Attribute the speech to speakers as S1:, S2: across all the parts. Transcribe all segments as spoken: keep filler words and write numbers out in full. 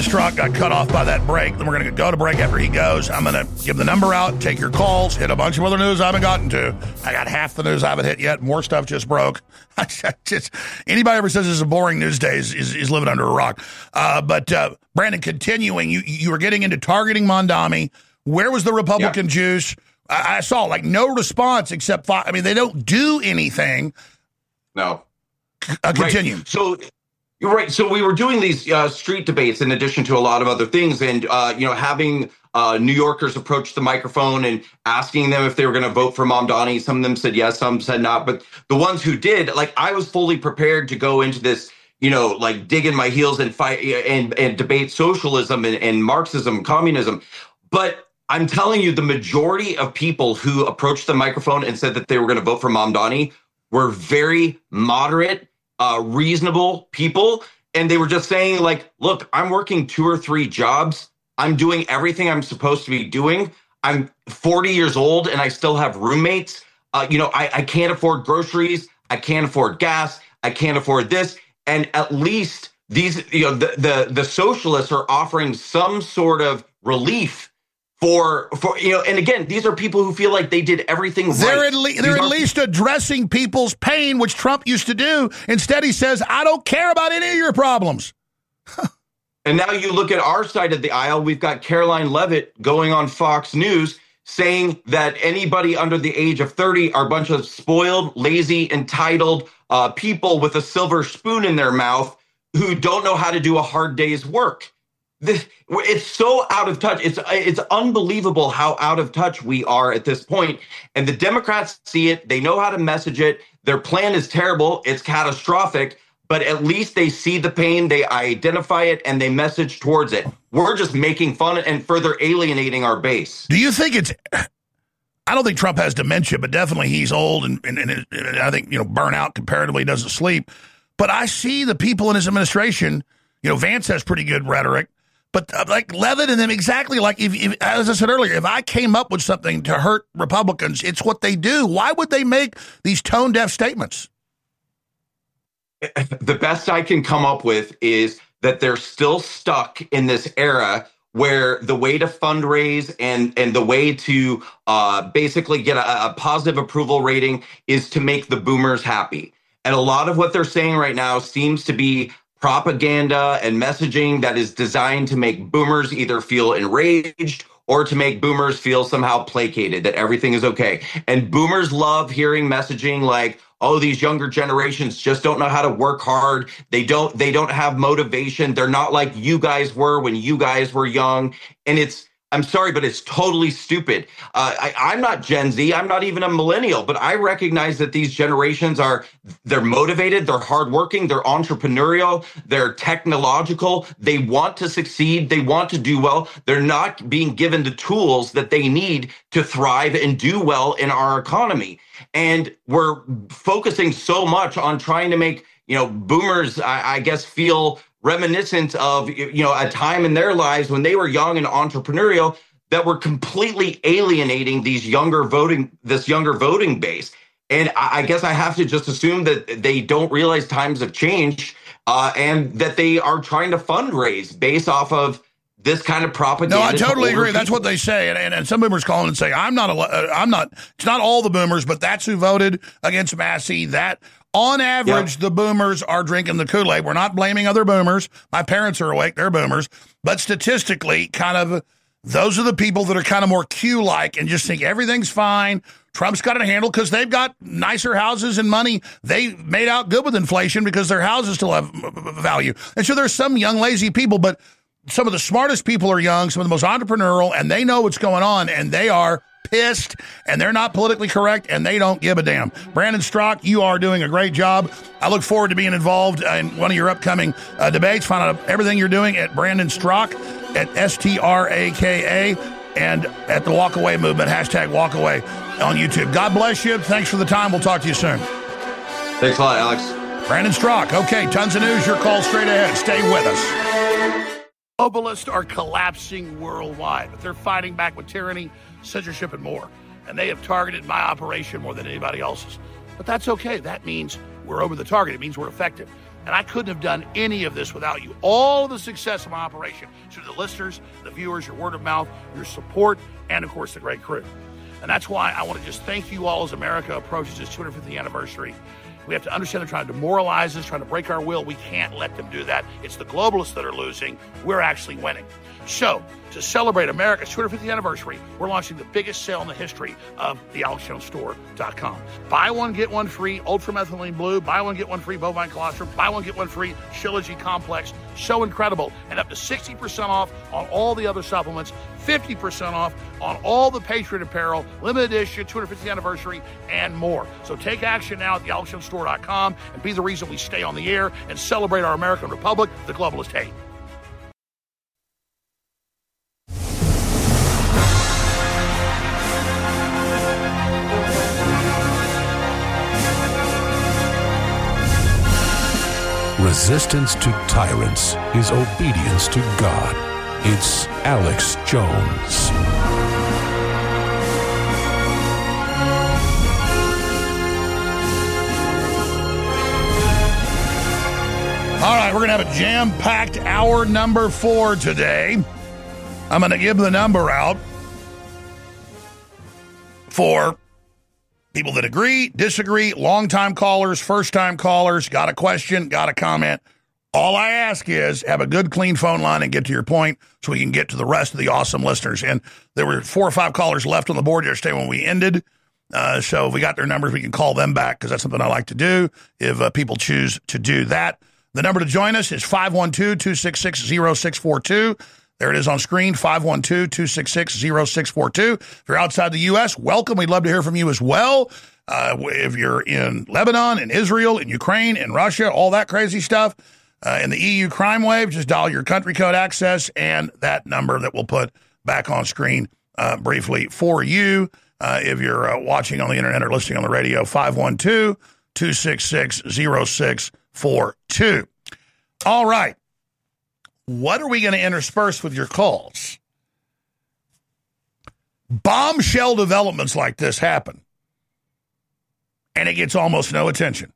S1: Strzok got cut off by that break. Then we're going to go to break after he goes. I'm going to give the number out, take your calls, hit a bunch of other news I haven't gotten to. I got half the news I haven't hit yet. More stuff just broke. just, anybody ever says this is a boring news day is, is, is living under a rock. Uh, but, uh, Brandon, continuing, you, you were getting into targeting Mondami. Where was the Republican yeah. juice? I, I saw, like, no response except, five, I mean, they don't do anything.
S2: No.
S1: Uh, continue.
S2: Right. So... You're right. So we were doing these uh, street debates in addition to a lot of other things. And, uh, you know, having uh, New Yorkers approach the microphone and asking them if they were going to vote for Mamdani. Some of them said yes, some said not. But the ones who did, like, I was fully prepared to go into this, you know, like dig in my heels and fight and, and debate socialism and, and Marxism, communism. But I'm telling you, the majority of people who approached the microphone and said that they were going to vote for Mamdani were very moderate, Uh, reasonable people. And they were just saying, like, look, I'm working two or three jobs. I'm doing everything I'm supposed to be doing. I'm forty years old and I still have roommates. Uh, you know, I, I can't afford groceries. I can't afford gas. I can't afford this. And at least these, you know, the, the, the socialists are offering some sort of relief For, for you know, and again, these are people who feel like they did everything
S1: they're
S2: right.
S1: At le- they're at least addressing people's pain, which Trump used to do. Instead, he says, I don't care about any of your problems.
S2: And now you look at our side of the aisle, we've got Caroline Levitt going on Fox News saying that anybody under the age of thirty are a bunch of spoiled, lazy, entitled uh, people with a silver spoon in their mouth who don't know how to do a hard day's work. This, it's so out of touch. It's it's unbelievable how out of touch we are at this point. And the Democrats see it. They know how to message it. Their plan is terrible. It's catastrophic. But at least they see the pain. They identify it and they message towards it. We're just making fun and further alienating our base.
S1: Do you think it's... I don't think Trump has dementia, but definitely he's old and, and, and, and I think, you know, burnout comparatively, doesn't sleep. But I see the people in his administration, you know, Vance has pretty good rhetoric. But uh, like Levitt and them, exactly like, if, if, as I said earlier, if I came up with something to hurt Republicans, it's what they do. Why would they make these tone-deaf statements?
S2: The best I can come up with is that they're still stuck in this era where the way to fundraise and, and the way to uh, basically get a, a positive approval rating is to make the boomers happy. And a lot of what they're saying right now seems to be propaganda and messaging that is designed to make boomers either feel enraged or to make boomers feel somehow placated, that everything is okay. And boomers love hearing messaging like, oh, these younger generations just don't know how to work hard. They don't, they don't have motivation. They're not like you guys were when you guys were young. And it's, I'm sorry, but it's totally stupid. Uh, I, I'm not Gen Z. I'm not even a millennial, but I recognize that these generations are, they're motivated, they're hardworking, they're entrepreneurial, they're technological. They want to succeed. They want to do well. They're not being given the tools that they need to thrive and do well in our economy. And we're focusing so much on trying to make, you know, boomers, I, I guess, feel reminiscent of, you know, a time in their lives when they were young and entrepreneurial, that were completely alienating these younger voting, this younger voting base. And I, I guess I have to just assume that they don't realize times have changed uh, and that they are trying to fundraise based off of this kind of propaganda.
S1: No, I totally
S2: to
S1: agree.
S2: people.
S1: That's what they say. And, and, and some boomers call in and say, I'm not, a, I'm not, it's not all the boomers, but that's who voted against Massey. That, on average, yep. The boomers are drinking the Kool-Aid. We're not blaming other boomers. My parents are awake. They're boomers. But statistically, kind of, those are the people that are kind of more Q-like and just think everything's fine. Trump's got it handled because they've got nicer houses and money. They made out good with inflation because their houses still have value. And so there's some young, lazy people, but some of the smartest people are young, some of the most entrepreneurial, and they know what's going on, and they are pissed, and they're not politically correct, and they don't give a damn. Brandon Strzok, you are doing a great job. I look forward to being involved in one of your upcoming uh, debates. Find out everything you're doing at Brandon Strzok, at S T R A K A, and at the Walkaway Movement, hashtag Walkaway on YouTube. God bless you. Thanks for the time. We'll talk to you soon.
S2: Thanks a lot, Alex.
S1: Brandon Strzok. Okay, tons of news. Your call straight ahead. Stay with us. Globalists are collapsing worldwide, but they're fighting back with tyranny, censorship, and more. And they have targeted my operation more than anybody else's. But that's okay. That means we're over the target. It means we're effective. And I couldn't have done any of this without you. All of the success of my operation through the listeners, the viewers, your word of mouth, your support, and of course the great crew. And that's why I want to just thank you all as America approaches its two hundred fiftieth anniversary. We have to understand they're trying to demoralize us, trying to break our will. We can't let them do that. It's the globalists that are losing. We're actually winning. So, to celebrate America's two hundred fiftieth anniversary, we're launching the biggest sale in the history of the alex jones store dot com. Buy one, get one free ultramethylene blue. Buy one, get one free bovine colostrum. Buy one, get one free Shilajit complex. So incredible. And up to sixty percent off on all the other supplements. fifty percent off on all the Patriot apparel, limited edition, two hundred fiftieth anniversary, and more. So take action now at the alex jones store dot com and be the reason we stay on the air and celebrate our American Republic the globalists hate.
S3: Resistance to tyrants is obedience to God. It's Alex Jones.
S1: All right, we're going to have a jam-packed hour number four today. I'm going to give the number out for people that agree, disagree, long-time callers, first-time callers, got a question, got a comment. All I ask is have a good, clean phone line and get to your point so we can get to the rest of the awesome listeners. And there were four or five callers left on the board yesterday when we ended. Uh, so if we got their numbers, we can call them back because that's something I like to do if uh, people choose to do that. The number to join us is five one two, two six six, zero six four two. There it is on screen, five one two, two six six, zero six four two. If you're outside the U S, welcome. We'd love to hear from you as well. Uh, if you're in Lebanon, in Israel, in Ukraine, in Russia, all that crazy stuff, uh, in the E U crime wave, just dial your country code access and that number that we'll put back on screen uh, briefly for you. Uh, if you're uh, watching on the internet or listening on the radio, five one two, two six six, zero six four two. All right. What are we going to intersperse with your calls? Bombshell developments like this happen, and it gets almost no attention.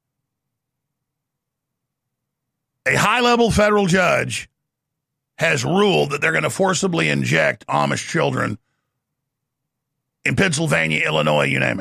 S1: A high-level federal judge has ruled that they're going to forcibly inject Amish children in Pennsylvania, Illinois, you name it.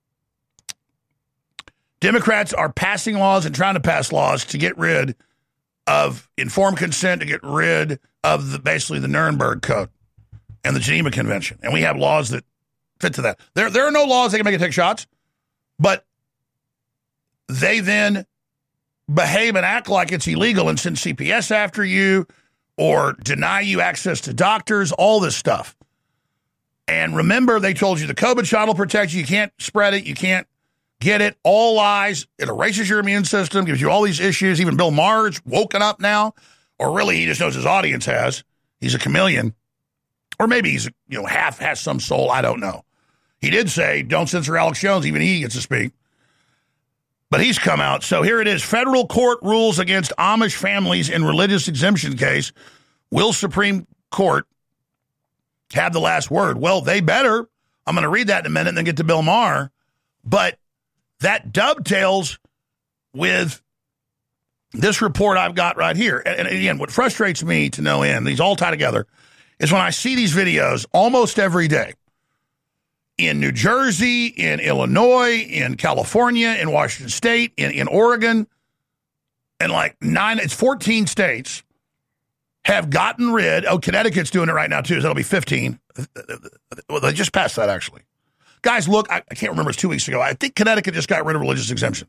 S1: Democrats are passing laws and trying to pass laws to get rid of informed consent, to get rid of the, basically the Nuremberg Code and the Geneva Convention. And we have laws that fit to that. There, there are no laws that can make you take shots, but they then behave and act like it's illegal and send C P S after you or deny you access to doctors, all this stuff. And remember, they told you the COVID shot will protect you. You can't spread it. You can't get it. All lies. It erases your immune system, gives you all these issues. Even Bill Maher's woken up now, or really he just knows his audience has. He's a chameleon. Or maybe he's, you know, half has some soul. I don't know. He did say, don't censor Alex Jones. Even he gets to speak. But he's come out. So here it is. Federal court rules against Amish families in religious exemption case. Will Supreme Court have the last word? Well, they better. I'm going to read that in a minute and then get to Bill Maher. But that dovetails with this report I've got right here. And, and again, what frustrates me to no end, these all tie together, is when I see these videos almost every day in New Jersey, in Illinois, in California, in Washington State, in, in Oregon, and like nine, it's fourteen states have gotten rid, oh, Connecticut's doing it right now too, so that'll be fifteen. Well, they just passed that actually. Guys, look, I, I can't remember, it's two weeks ago. I think Connecticut just got rid of religious exemption.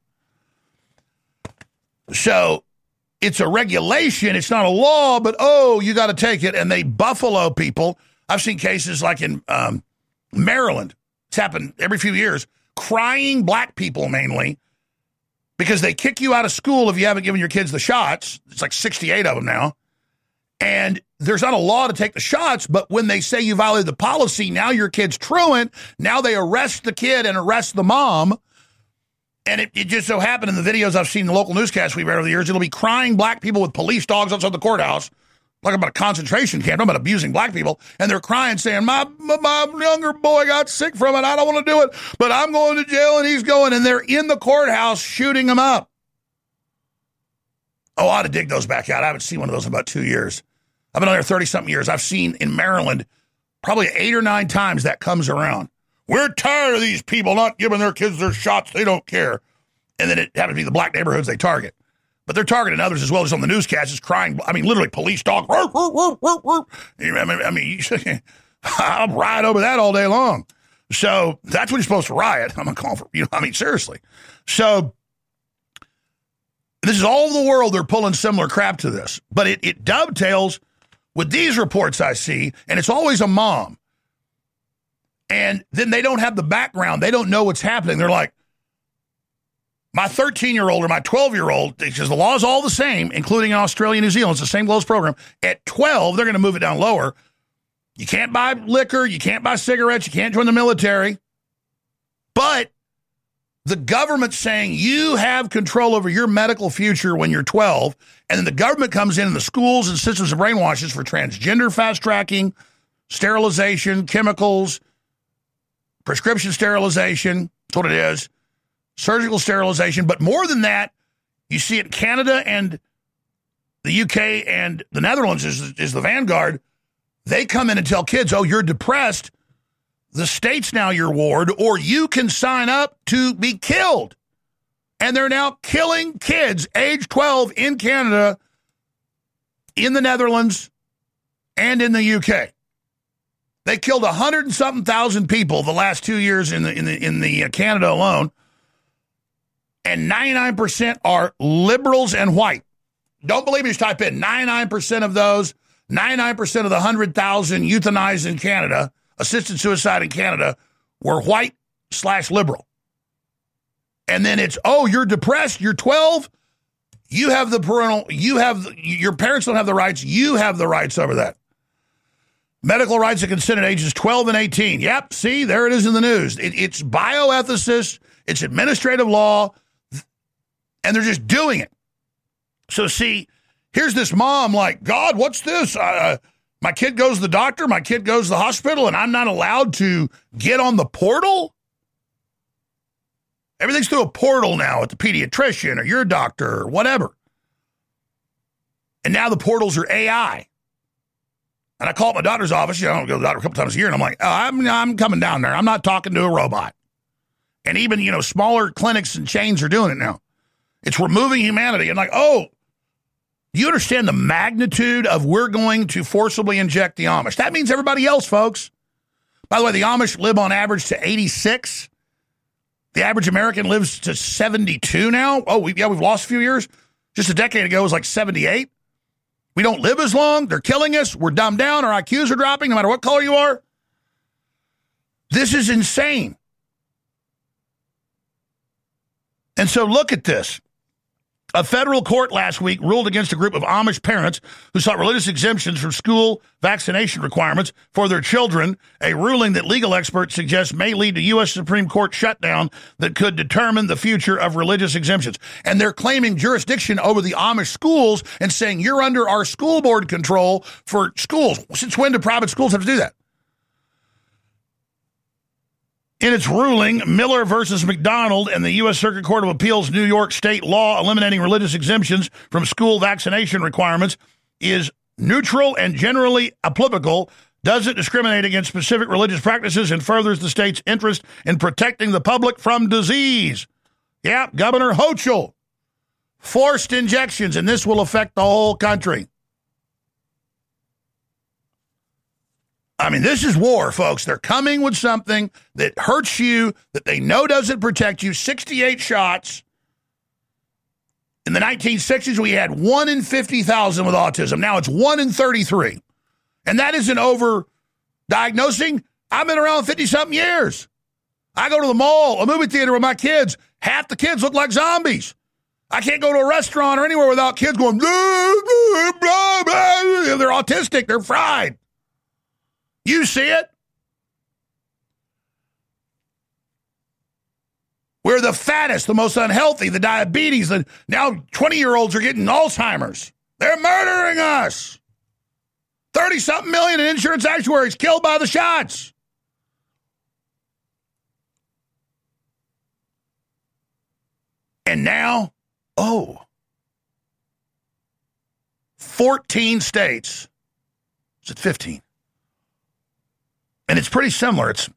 S1: So it's a regulation. It's not a law, but, oh, you got to take it. And they buffalo people. I've seen cases like in um, Maryland. It's happened every few years. Crying black people mainly because they kick you out of school if you haven't given your kids the shots. It's like sixty-eight of them now. And there's not a law to take the shots, but when they say you violated the policy, now your kid's truant. Now they arrest the kid and arrest the mom. And it, it just so happened in the videos I've seen in the local newscasts we've read over the years, it'll be crying black people with police dogs outside the courthouse, like about a concentration camp, about abusing black people. And they're crying, saying, my, my, my younger boy got sick from it. I don't want to do it, but I'm going to jail and he's going. And they're in the courthouse shooting him up. Oh, I ought to dig those back out. I haven't seen one of those in about two years. I've been on there thirty-something years. I've seen in Maryland probably eight or nine times that comes around. We're tired of these people not giving their kids their shots. They don't care. And then it happens to be the black neighborhoods they target. But they're targeting others as well. As on the newscast, is crying. I mean, literally, police dog. I mean, I'll ride over that all day long. So that's when you're supposed to riot. I'm going to call for, you know, I mean, seriously. So this is all over the world. They're pulling similar crap to this. But it, it dovetails with these reports I see, and it's always a mom. And then they don't have the background. They don't know what's happening. They're like, my thirteen-year-old or my twelve-year-old, because the law is all the same, including in Australia and New Zealand. It's the same laws program. At twelve, they're going to move it down lower. You can't buy liquor. You can't buy cigarettes. You can't join the military. But the government's saying you have control over your medical future when you're twelve. And then the government comes in and the schools and systems of brainwashes for transgender fast tracking, sterilization, chemicals, prescription sterilization. That's what it is. Surgical sterilization. But more than that, you see it in Canada and the U K and the Netherlands is, is the vanguard. They come in and tell kids, oh, you're depressed. The state's now your ward, or you can sign up to be killed. And they're now killing kids age twelve in Canada, in the Netherlands, and in the U K. They killed a hundred and something thousand people the last two years in the in the in the uh, Canada alone. And ninety-nine percent are liberals and white. Don't believe me, just type in ninety-nine percent of those, ninety-nine percent of the one hundred thousand euthanized in Canada, assisted suicide in Canada, were white slash liberal. And then it's, oh, you're depressed, you're twelve, you have the parental, you have, your parents don't have the rights, you have the rights over that. Medical rights of consent at ages twelve and eighteen. Yep, see, there it is in the news. It, it's bioethicists, it's administrative law, and they're just doing it. So see, here's this mom like, God, what's this? Uh, my kid goes to the doctor, my kid goes to the hospital, and I'm not allowed to get on the portal? Everything's through a portal now at the pediatrician or your doctor or whatever. And now the portals are A I. And I call up my doctor's office. You know, I don't go to the doctor a couple times a year, and I'm like, oh, I'm, I'm coming down there. I'm not talking to a robot. And even, you know, smaller clinics and chains are doing it now. It's removing humanity. And like, oh, you understand the magnitude of we're going to forcibly inject the Amish. That means everybody else, folks. By the way, the Amish live on average to eighty-six. The average American lives to seventy-two now. Oh, we, yeah, we've lost a few years. Just a decade ago, it was like seventy-eight. We don't live as long. They're killing us. We're dumbed down. Our I Qs are dropping no matter what color you are. This is insane. And so look at this. A federal court last week ruled against a group of Amish parents who sought religious exemptions from school vaccination requirements for their children, a ruling that legal experts suggest may lead to U S Supreme Court shutdown that could determine the future of religious exemptions. And they're claiming jurisdiction over the Amish schools and saying you're under our school board control for schools. Since when do private schools have to do that? In its ruling, Miller versus McDonald and the U S Circuit Court of Appeals New York state law eliminating religious exemptions from school vaccination requirements is neutral and generally applicable, doesn't discriminate against specific religious practices, and furthers the state's interest in protecting the public from disease. Yeah, Governor Hochul. Forced injections, and this will affect the whole country. I mean, this is war, folks. They're coming with something that hurts you, that they know doesn't protect you. sixty-eight shots. In the nineteen sixties, we had one in fifty thousand with autism. Now it's one in thirty-three. And that isn't over-diagnosing. I've been around fifty-something years. I go to the mall, a movie theater with my kids. Half the kids look like zombies. I can't go to a restaurant or anywhere without kids going, blah, blah, blah, blah. They're autistic. They're fried. You see it? We're the fattest, the most unhealthy, the diabetes. The, now twenty-year-olds are getting Alzheimer's. They're murdering us. thirty-something million in insurance actuaries killed by the shots. And now, oh, fourteen states. Is it fifteen? And it's pretty similar. It's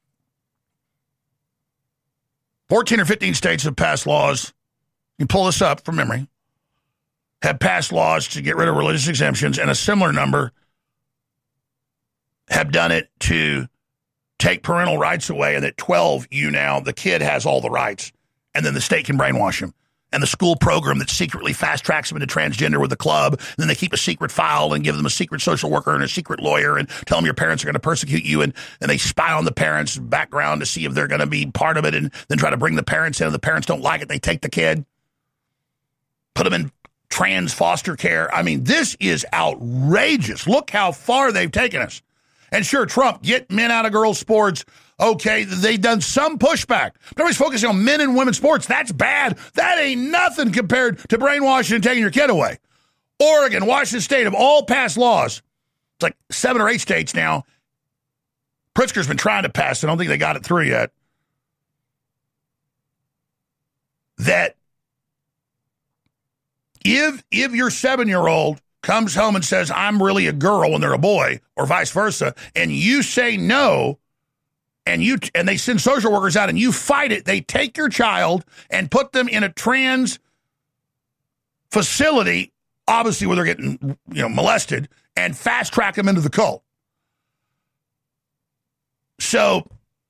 S1: fourteen or fifteen states have passed laws. You pull this up from memory. Have passed laws to get rid of religious exemptions, and a similar number have done it to take parental rights away, and at twelve, you now, the kid has all the rights, and then the state can brainwash him. And the school program that secretly fast-tracks them into transgender with the club, and then they keep a secret file and give them a secret social worker and a secret lawyer and tell them your parents are going to persecute you, and, and they spy on the parents' background to see if they're going to be part of it, and then try to bring the parents in. If the parents don't like it, they take the kid, put them in trans foster care. I mean, this is outrageous. Look how far they've taken us. And sure, Trump, get men out of girls' sports. Okay, they've done some pushback. But everybody's focusing on men and women's sports. That's bad. That ain't nothing compared to brainwashing and taking your kid away. Oregon, Washington State have all passed laws. It's like seven or eight states now. Pritzker's been trying to pass it. I don't think they got it through yet. That if, if your seven-year-old comes home and says, I'm really a girl when they're a boy, or vice versa, and you say no, and you and they send social workers out and you fight it, they take your child and put them in a trans facility, obviously where they're getting, you know, molested, and fast track them into the cult. So,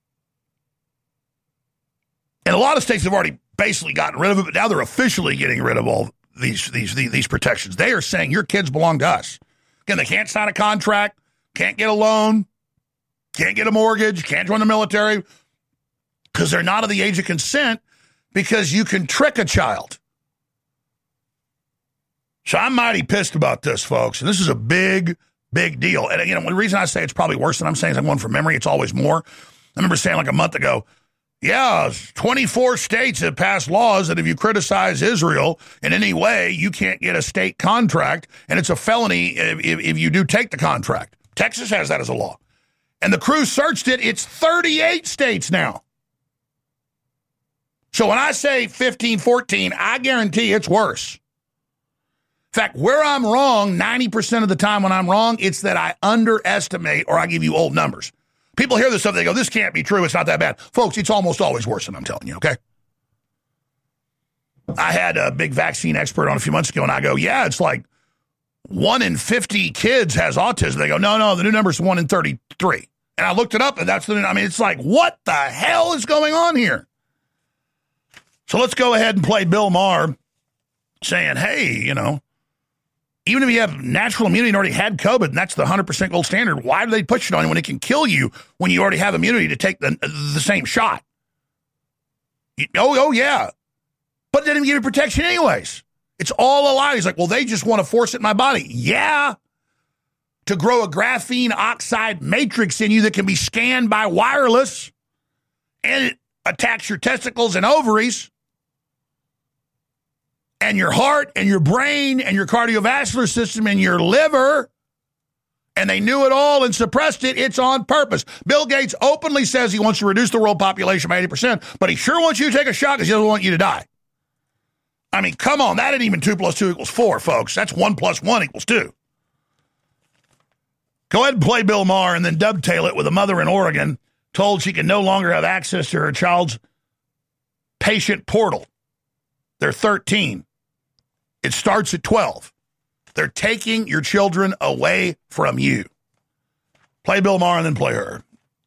S1: and a lot of states have already basically gotten rid of it, but now they're officially getting rid of all these these these, these protections. They are saying your kids belong to us. Again, they can't sign a contract, can't get a loan, can't get a mortgage, can't join the military, because they're not of the age of consent, because you can trick a child. So I'm mighty pissed about this, folks. And this is a big, big deal. And, you know, the reason I say it's probably worse than I'm saying is I'm going from memory. It's always more. I remember saying like a month ago, yeah, twenty-four states have passed laws that if you criticize Israel in any way, you can't get a state contract, and it's a felony if, if, if you do take the contract. Texas has that as a law. And the crew searched it. It's thirty-eight states now. So when I say fifteen, fourteen, I guarantee it's worse. In fact, where I'm wrong, ninety percent of the time when I'm wrong, it's that I underestimate or I give you old numbers. People hear this stuff, they go, this can't be true, it's not that bad. Folks, it's almost always worse than I'm telling you, okay? I had a big vaccine expert on a few months ago, and I go, yeah, it's like one in fifty kids has autism. They go, no, no, the new number is one in thirty-three. And I looked it up, and that's the new, I mean, it's like, what the hell is going on here? So let's go ahead and play Bill Maher saying, hey, you know, even if you have natural immunity and already had COVID, and that's the one hundred percent gold standard, why do they push it on you when it can kill you when you already have immunity to take the, the same shot? You, oh, oh, yeah. But it didn't give you protection anyways. It's all a lie. He's like, well, they just want to force it in my body. Yeah. To grow a graphene oxide matrix in you that can be scanned by wireless, and it attacks your testicles and ovaries, and your heart, and your brain, and your cardiovascular system, and your liver, and they knew it all and suppressed it. It's on purpose. Bill Gates openly says he wants to reduce the world population by eighty percent, but he sure wants you to take a shot because he doesn't want you to die. I mean, come on, that ain't even two plus two equals four, folks. That's one plus one equals two. Go ahead and play Bill Maher and then dovetail it with a mother in Oregon told she can no longer have access to her child's patient portal. They're thirteen. It starts at twelve. They're taking your children away from you. Play Bill Maher and then play her.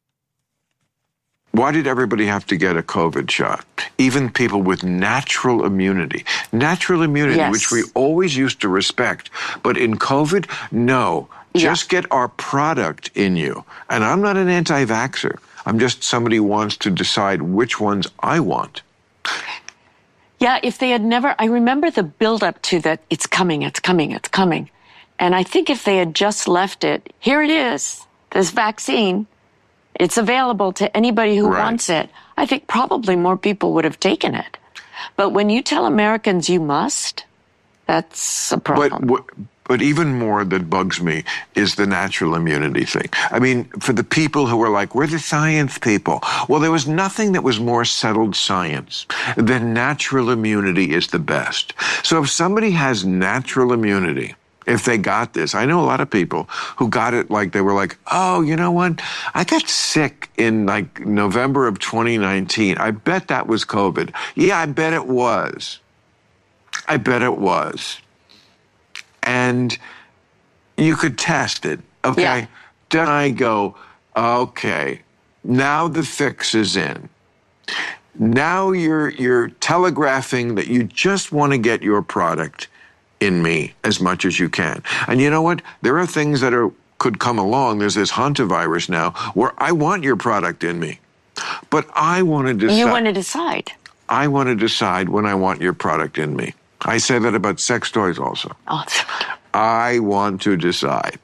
S4: Why did everybody have to get a COVID shot? Even people with natural immunity. Natural immunity, yes, which we always used to respect. But in COVID, no. Just yeah. get our product in you. And I'm not an anti-vaxxer. I'm just somebody who wants to decide which ones I want.
S5: Yeah, if they had never, I remember the buildup to that, it's coming, it's coming, it's coming. And I think if they had just left it, here it is, this vaccine, it's available to anybody who right. wants it, I think probably more people would have taken it. But when you tell Americans you must, that's a problem.
S4: But, but even more that bugs me is the natural immunity thing. I mean, for the people who are like, we're the science people. Well, there was nothing that was more settled science than natural immunity is the best. So if somebody has natural immunity, if they got this. I know a lot of people who got it like they were like, oh, you know what? I got sick in like November of twenty nineteen. I bet that was COVID. Yeah, I bet it was. I bet it was. And you could test it. Okay.
S5: Yeah.
S4: Then I go, okay, now the fix is in. Now you're you're telegraphing that you just want to get your product in me as much as you can. And you know what? There are things that are could come along. There's this hantavirus now where I want your product in me. But I want to decide.
S5: You want to decide.
S4: I want to decide when I want your product in me. I say that about sex toys also.
S5: Oh.
S4: I want to decide.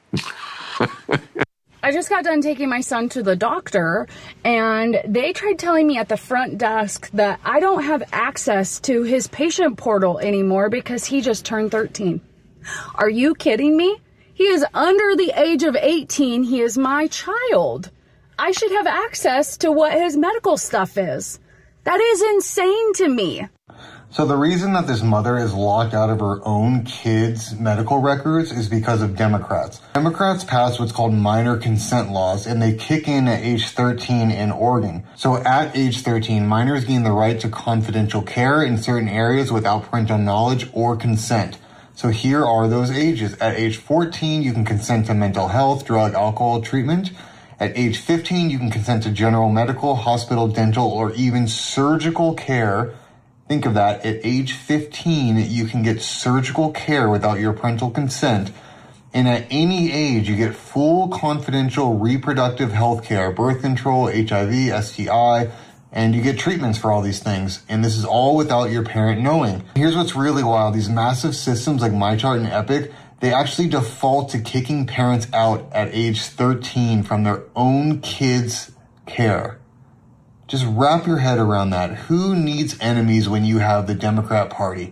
S6: I just got done taking my son to the doctor, and they tried telling me at the front desk that I don't have access to his patient portal anymore because he just turned thirteen. Are you kidding me? He is under the age of eighteen. He is my child. I should have access to what his medical stuff is. That is insane to me.
S7: So the reason that this mother is locked out of her own kids' medical records is because of Democrats. Democrats passed what's called minor consent laws, and they kick in at age thirteen in Oregon. So at age thirteen, minors gain the right to confidential care in certain areas without parental knowledge or consent. So here are those ages. At age fourteen, you can consent to mental health, drug, alcohol treatment. At age fifteen, you can consent to general medical, hospital, dental, or even surgical care. Think of that. At age fifteen, you can get surgical care without your parental consent. And at any age, you get full confidential reproductive health care, birth control, H I V, S T I, and you get treatments for all these things. And this is all without your parent knowing. Here's what's really wild. These massive systems like MyChart and Epic, they actually default to kicking parents out at age thirteen from their own kids' care. Just wrap your head around that. Who needs enemies when you have the Democrat Party?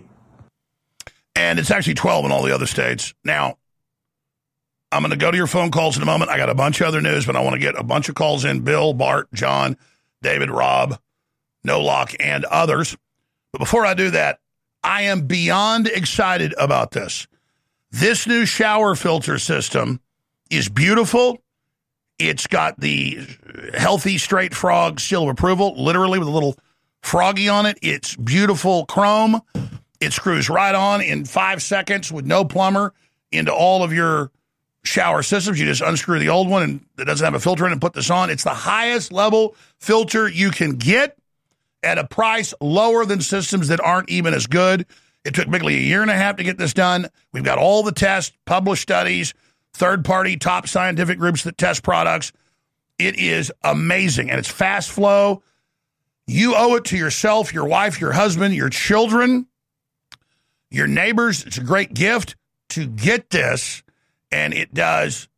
S1: And it's actually twelve in all the other states. Now, I'm going to go to your phone calls in a moment. I got a bunch of other news, but I want to get a bunch of calls in. Bill, Bart, John, David, Rob, Nolock, and others. But before I do that, I am beyond excited about this. This new shower filter system is beautiful. It's got the healthy straight frog seal of approval, literally with a little froggy on it. It's beautiful chrome. It screws right on in five seconds with no plumber into all of your shower systems. You just unscrew the old one and it doesn't have a filter in it and put this on. It's the highest level filter you can get at a price lower than systems that aren't even as good. It took Bigley a year and a half to get this done. We've got all the tests, published studies, third-party top scientific groups that test products. It is amazing, and it's fast flow. You owe it to yourself, your wife, your husband, your children, your neighbors. It's a great gift to get this, and it does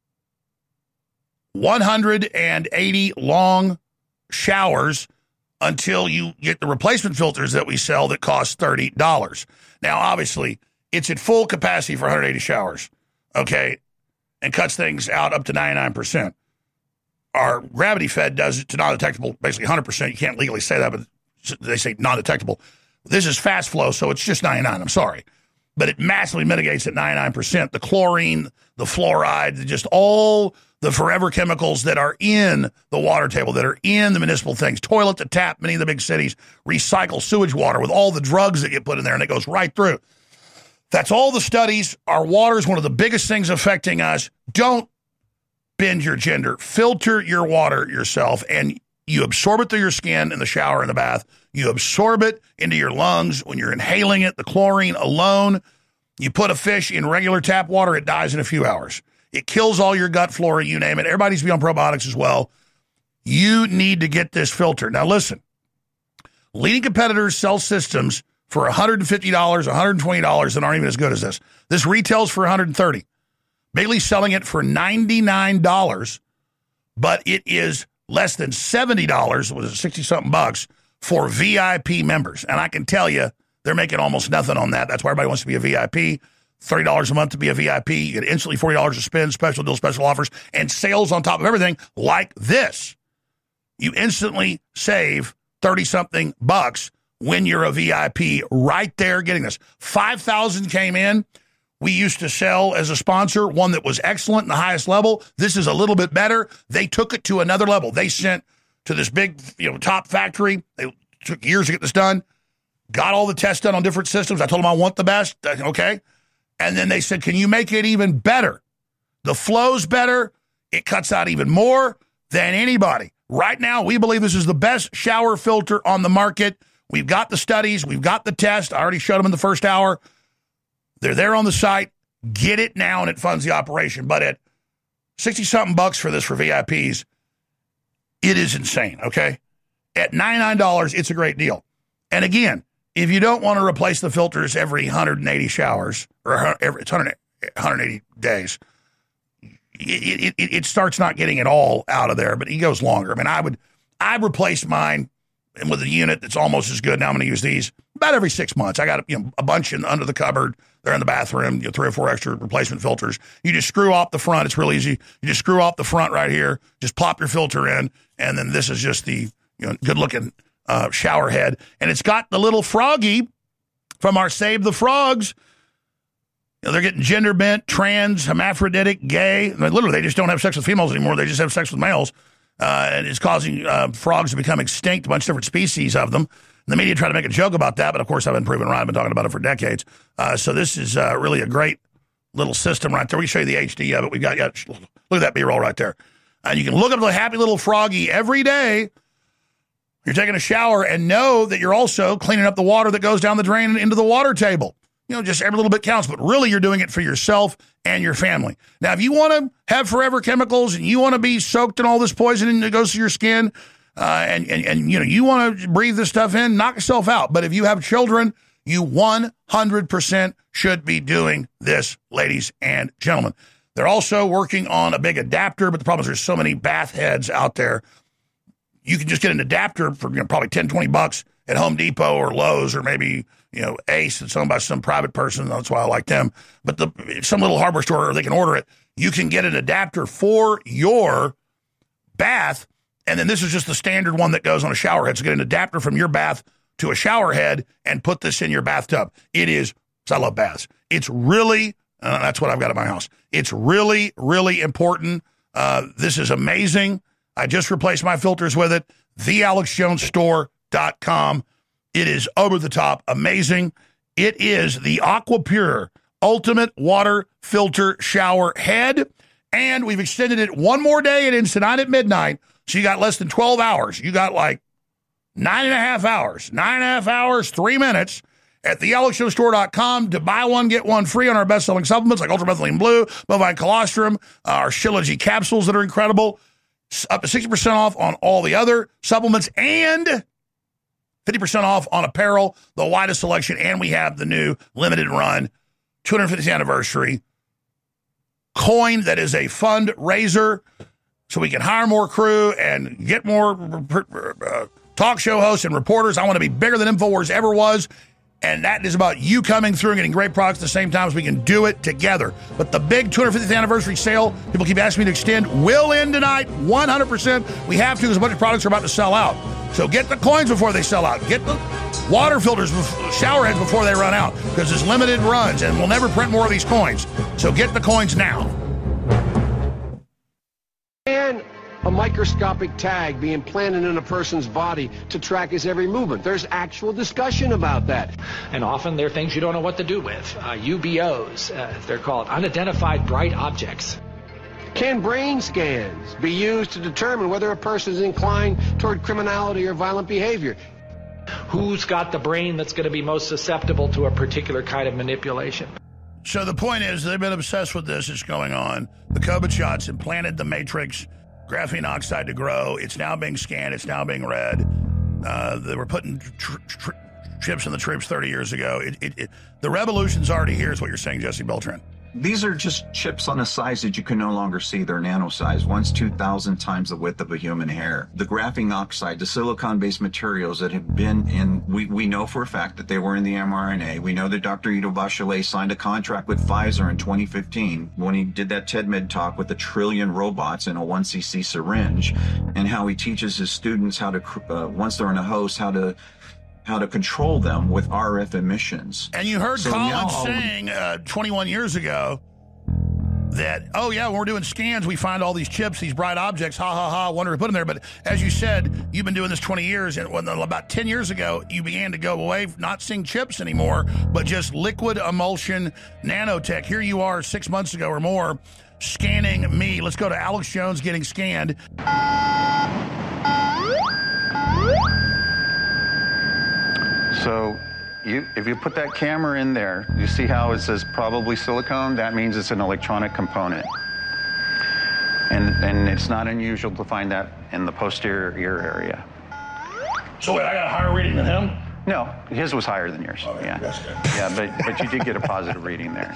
S1: one hundred eighty long showers until you get the replacement filters that we sell that cost thirty dollars. Now, obviously, it's at full capacity for one hundred eighty showers, okay, and cuts things out up to ninety-nine percent. Our gravity fed does it to non-detectable, basically one hundred percent. You can't legally say that, but they say non-detectable. This is fast flow, so it's just ninety-nine. I'm sorry. But it massively mitigates at ninety-nine percent. The chlorine, the fluoride, just all the forever chemicals that are in the water table, that are in the municipal things, toilet to tap, many of the big cities recycle sewage water with all the drugs that get put in there, and it goes right through. That's all the studies. Our water is one of the biggest things affecting us. Don't bend your gender. Filter your water yourself, and you absorb it through your skin in the shower and the bath. You absorb it into your lungs when you're inhaling it, the chlorine alone. You put a fish in regular tap water, it dies in a few hours. It kills all your gut flora, you name it. Everybody needs to be on probiotics as well. You need to get this filter. Now listen, leading competitors sell systems for one hundred fifty dollars, one hundred twenty dollars that aren't even as good as this. This retails for one hundred thirty dollars. Bailey's selling it for ninety-nine dollars, but it is less than seventy dollars, was it sixty-something bucks, for V I P members. And I can tell you, they're making almost nothing on that. That's why everybody wants to be a V I P. thirty dollars a month to be a V I P. You get instantly forty dollars to spend, special deals, special offers, and sales on top of everything like this. You instantly save thirty-something bucks when you're a V I P right there getting this. five thousand came in. we used to sell as a sponsor, one that was excellent in the highest level. This is a little bit better. They took it to another level. They sent to this big, you know, top factory. They took years to get this done. Got all the tests done on different systems. I told them I want the best. Okay. And then they said, can you make it even better? The flow's better. It cuts out even more than anybody. Right now, we believe this is the best shower filter on the market. We've got the studies. We've got the test. I already showed them in the first hour. They're there on the site. Get it now, and it funds the operation. But at sixty-something bucks for this for V I Ps, it is insane, okay? At ninety-nine dollars, it's a great deal. And again, if you don't want to replace the filters every one hundred eighty showers, or every it's one hundred eighty days, it, it, it starts not getting it all out of there, but it goes longer. I mean, I would I replace mine and with a unit that's almost as good. Now I'm going to use these about every six months. I got you know, a bunch in under the cupboard. They're in the bathroom, you know, three or four extra replacement filters. You just screw off the front. It's real easy. You just screw off the front right here. Just plop your filter in, and then this is just the you know good-looking uh, shower head. And it's got the little froggy from our Save the Frogs. You know, they're getting gender bent, trans, hermaphroditic, gay. I mean, literally, they just don't have sex with females anymore. They just have sex with males. Uh, and it's causing uh, frogs to become extinct, a bunch of different species of them. And the media tried to make a joke about that, but of course I've been proven right. I've been talking about it for decades. Uh, so this is uh, really a great little system right there. We can show you the H D of it. We've got, yeah, look at that B-roll right there. And you can look up the happy little froggy every day. You're taking a shower and know that you're also cleaning up the water that goes down the drain and into the water table. You know, just every little bit counts, but really you're doing it for yourself and your family. Now, if you want to have forever chemicals and you want to be soaked in all this poison that goes to your skin, uh, and, and, and, you know, you want to breathe this stuff in, knock yourself out. But if you have children, you one hundred percent should be doing this, ladies and gentlemen. They're also working on a big adapter, but the problem is there's so many bath heads out there. You can just get an adapter for you know, probably ten, twenty bucks at Home Depot or Lowe's or maybe, you know, Ace, that's owned by some private person. That's why I like them. But the some little hardware store, they can order it. You can get an adapter for your bath, and then this is just the standard one that goes on a shower head. So get an adapter from your bath to a shower head and put this in your bathtub. It is, because I love baths, it's really, uh, that's what I've got at my house. It's really, really important. Uh, this is amazing. I just replaced my filters with it. the alex jones store dot com. It is over the top amazing. It is the AquaPure Ultimate Water Filter Shower Head. And we've extended it one more day. It ends tonight at midnight. So you got less than twelve hours. You got like nine and a half hours. Nine and a half hours, three minutes at the alex jones store dot com to buy one, get one free on our best-selling supplements like Ultramethylene Blue, Bovine Colostrum, our Shilajit capsules that are incredible. Up to sixty percent off on all the other supplements and fifty percent off on apparel, the widest selection, and we have the new limited run two hundred fiftieth anniversary coin that is a fundraiser so we can hire more crew and get more uh, talk show hosts and reporters. I want to be bigger than InfoWars ever was, and that is about you coming through and getting great products at the same time as we can do it together. But the big two hundred fiftieth anniversary sale, people keep asking me to extend, will end tonight, one hundred percent. We have to because a bunch of products are about to sell out. So get the coins before they sell out. Get the water filters, shower heads before they run out because it's limited runs and we'll never print more of these coins. So get the coins now.
S8: And a microscopic tag be implanted in a person's body to track his every movement. There's actual discussion about that.
S9: And often they're things you don't know what to do with. Uh, U B Os, uh, they're called unidentified bright objects.
S8: Can brain scans be used to determine whether a person is inclined toward criminality or violent behavior?
S9: Who's got the brain that's going to be most susceptible to a particular kind of manipulation?
S1: So the point is they've been obsessed with this. It's going on. The COVID shots implanted the matrix graphene oxide to grow. It's now being scanned. It's now being read. Uh, they were putting tr- tr- chips in the troops thirty years ago. It, it, it, the revolution's already here is what you're saying, Jesse Beltran.
S10: These are just chips on a size that you can no longer see. They're nano size, once two thousand times the width of a human hair. The graphene oxide, the silicon-based materials that have been in, we, we know for a fact that they were in the mRNA. We know that Doctor Ido Bachelet signed a contract with Pfizer in twenty fifteen when he did that TEDMed talk with a trillion robots in a one c c syringe, and how he teaches his students how to, uh, once they're in a host, how to how to control them with R F emissions.
S1: And you heard
S10: so
S1: Colin
S10: now,
S1: saying uh, twenty-one years ago that, oh, yeah, when we're doing scans, we find all these chips, these bright objects, ha, ha, ha, wonder to put them there. But as you said, you've been doing this twenty years, and when, about ten years ago, you began to go away, not seeing chips anymore, but just liquid emulsion nanotech. Here you are six months ago or more, scanning me. Let's go to Alex Jones getting scanned.
S11: So you, if you put that camera in there, you see how it says probably silicone? That means it's an electronic component. And, and it's not unusual to find that in the posterior ear area.
S1: So wait, I got a higher reading than him?
S11: No, his was higher than yours.
S1: Okay,
S11: yeah,
S1: that's good.
S11: yeah, but, but you did get a positive reading there.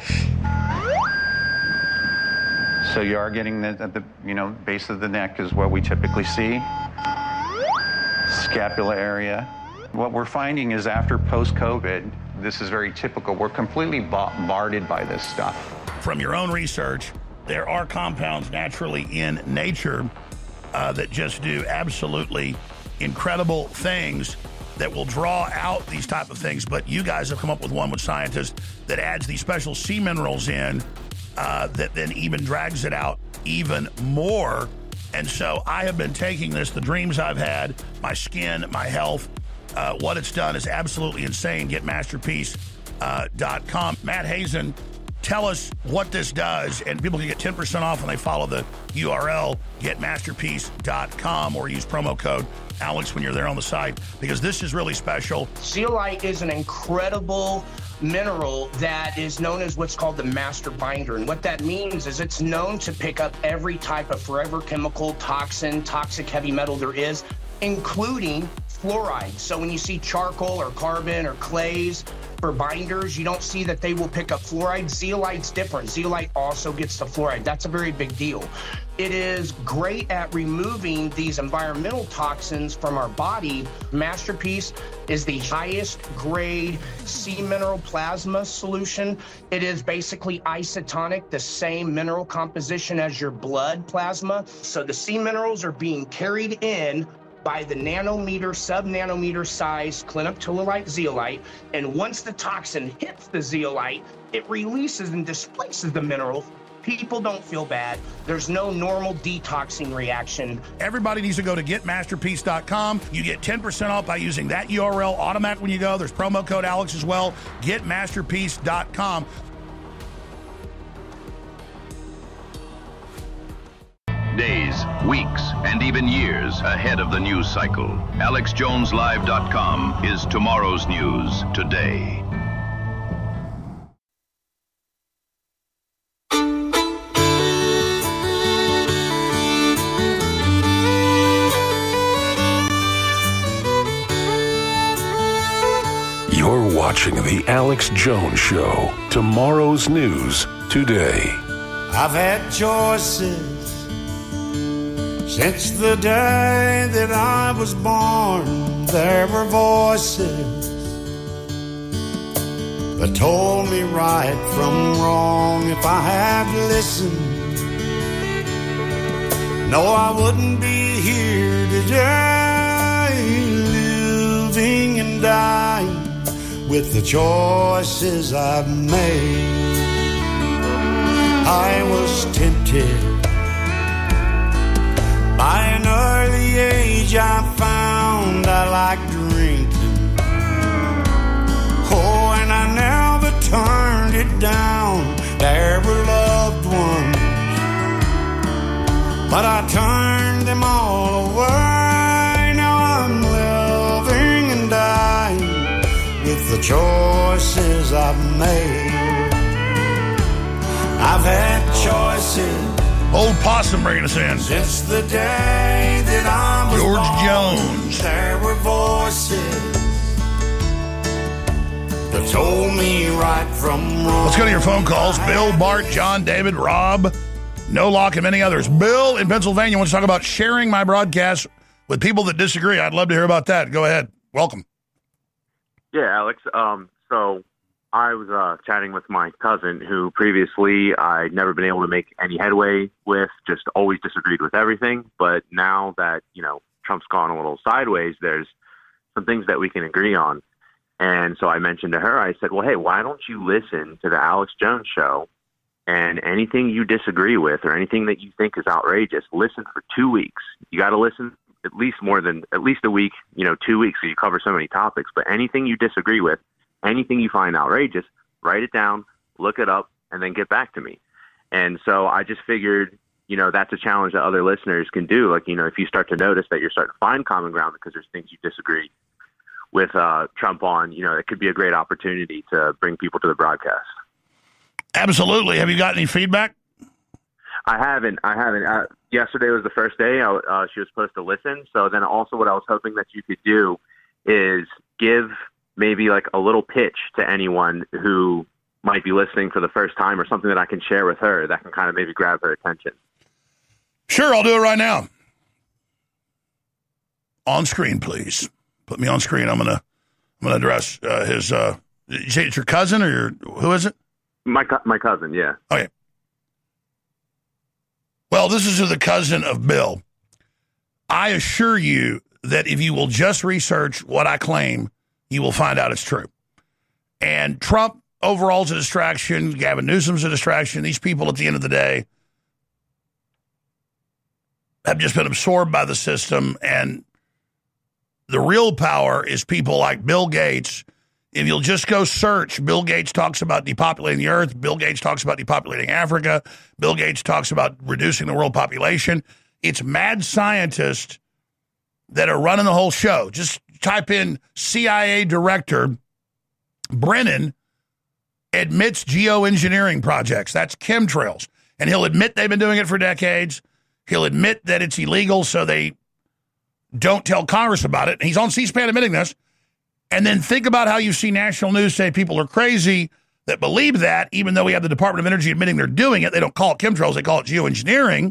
S11: So you are getting the, at the you know base of the neck is what we typically see. Scapula area. What we're finding is after post-COVID, this is very typical. We're completely bombarded by this stuff.
S1: From your own research, there are compounds naturally in nature uh, that just do absolutely incredible things that will draw out these type of things. But you guys have come up with one with scientists that adds these special sea minerals in uh, that then even drags it out even more. And so I have been taking this, the dreams I've had, my skin, my health, uh, what it's done is absolutely insane. Get masterpiece dot com. Uh, Matt Hazen, tell us what this does, and people can get ten percent off when they follow the U R L, get masterpiece dot com, or use promo code Alex when you're there on the site, because this is really special.
S12: Zeolite is an incredible mineral that is known as what's called the master binder. And what that means is it's known to pick up every type of forever chemical, toxin, toxic heavy metal there is, including fluoride. So when you see charcoal or carbon or clays for binders, you don't see that they will pick up fluoride. Zeolite's different. Zeolite also gets the fluoride. That's a very big deal. It is great at removing these environmental toxins from our body. Masterpiece is the highest grade sea mineral plasma solution. It is basically isotonic, the same mineral composition as your blood plasma. So the sea minerals are being carried in by the nanometer, sub-nanometer size clinoptilolite zeolite, and once the toxin hits the zeolite, it releases and displaces the mineral. People don't feel bad. There's no normal detoxing reaction.
S1: Everybody needs to go to get masterpiece dot com. You get ten percent off by using that U R L automatic when you go. There's promo code Alex as well. get masterpiece dot com.
S13: Days, weeks, and even years ahead of the news cycle. Alex Jones Live dot com is tomorrow's news today.
S3: You're watching The Alex Jones Show. Tomorrow's news today.
S14: I've had choices since the day that I was born. There were voices that told me right from wrong. If I had listened, no, I wouldn't be here today, living and dying with the choices I've made. I was tempted by an early age. I found I liked drinking. Oh, and I never turned it down. There were loved ones, but I turned them all away. Now I'm living and dying with the choices I've made. I've had choices.
S1: Old Possum bringing us in.
S14: Since the day that I was
S1: George
S14: born,
S1: Jones.
S14: There were voices that told me right from wrong.
S1: Let's go to your phone calls. Bill, Bart, John, David, Rob, No Lock, and many others. Bill in Pennsylvania wants to talk about sharing my broadcast with people that disagree. I'd love to hear about that. Go ahead. Welcome.
S15: Yeah, Alex. Um, so I was uh, chatting with my cousin who previously I'd never been able to make any headway with, just always disagreed with everything. But now that, you know, Trump's gone a little sideways, there's some things that we can agree on. And so I mentioned to her, I said, well, hey, why don't you listen to the Alex Jones show, and anything you disagree with or anything that you think is outrageous, listen for two weeks. You got to listen at least more than at least a week, you know, two weeks. So you cover so many topics, but anything you disagree with, anything you find outrageous, write it down, look it up, and then get back to me. And so I just figured, you know, that's a challenge that other listeners can do. Like, you know, if you start to notice that you're starting to find common ground because there's things you disagree with uh, Trump on, you know, it could be a great opportunity to bring people to the broadcast.
S1: Absolutely. Have you got any feedback?
S15: I haven't. I haven't. Uh, yesterday was the first day I, uh, she was supposed to listen. So then also what I was hoping that you could do is give maybe like a little pitch to anyone who might be listening for the first time, or something that I can share with her that can kind of maybe grab her attention.
S1: Sure, I'll do it right now. On screen, please. Put me on screen. I'm gonna, I'm gonna address uh, his. Uh, did you say it's your cousin or your? Who is it?
S15: My my cousin. Yeah.
S1: Okay. Well, this is the cousin of Bill. I assure you that if you will just research what I claim, you will find out it's true. And Trump overall is a distraction. Gavin Newsom's a distraction. These people, at the end of the day, have just been absorbed by the system, and the real power is people like Bill Gates. If you'll just go search, Bill Gates talks about depopulating the earth. Bill Gates talks about depopulating Africa. Bill Gates talks about reducing the world population. It's mad scientists that are running the whole show. Just type in C I A director Brennan admits geoengineering projects. That's chemtrails. And he'll admit they've been doing it for decades. He'll admit that it's illegal, so they don't tell Congress about it. And he's on C-SPAN admitting this. And then think about how you see national news say people are crazy that believe that, even though we have the Department of Energy admitting they're doing it. They don't call it chemtrails, they call it geoengineering.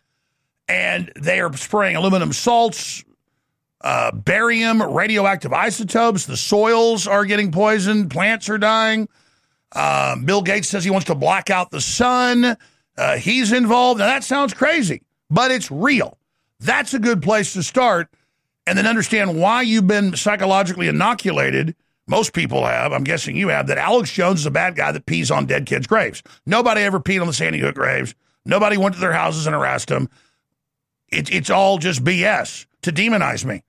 S1: And they are spraying aluminum salts, uh, barium, radioactive isotopes. The soils are getting poisoned. Plants are dying. Um, Bill Gates says he wants to black out the sun. Uh, he's involved. Now, that sounds crazy, but it's real. That's a good place to start, and then understand why you've been psychologically inoculated. Most people have. I'm guessing you have. That Alex Jones is a bad guy that pees on dead kids' graves. Nobody ever peed on the Sandy Hook graves. Nobody went to their houses and harassed them. It, it's all just B S to demonize me.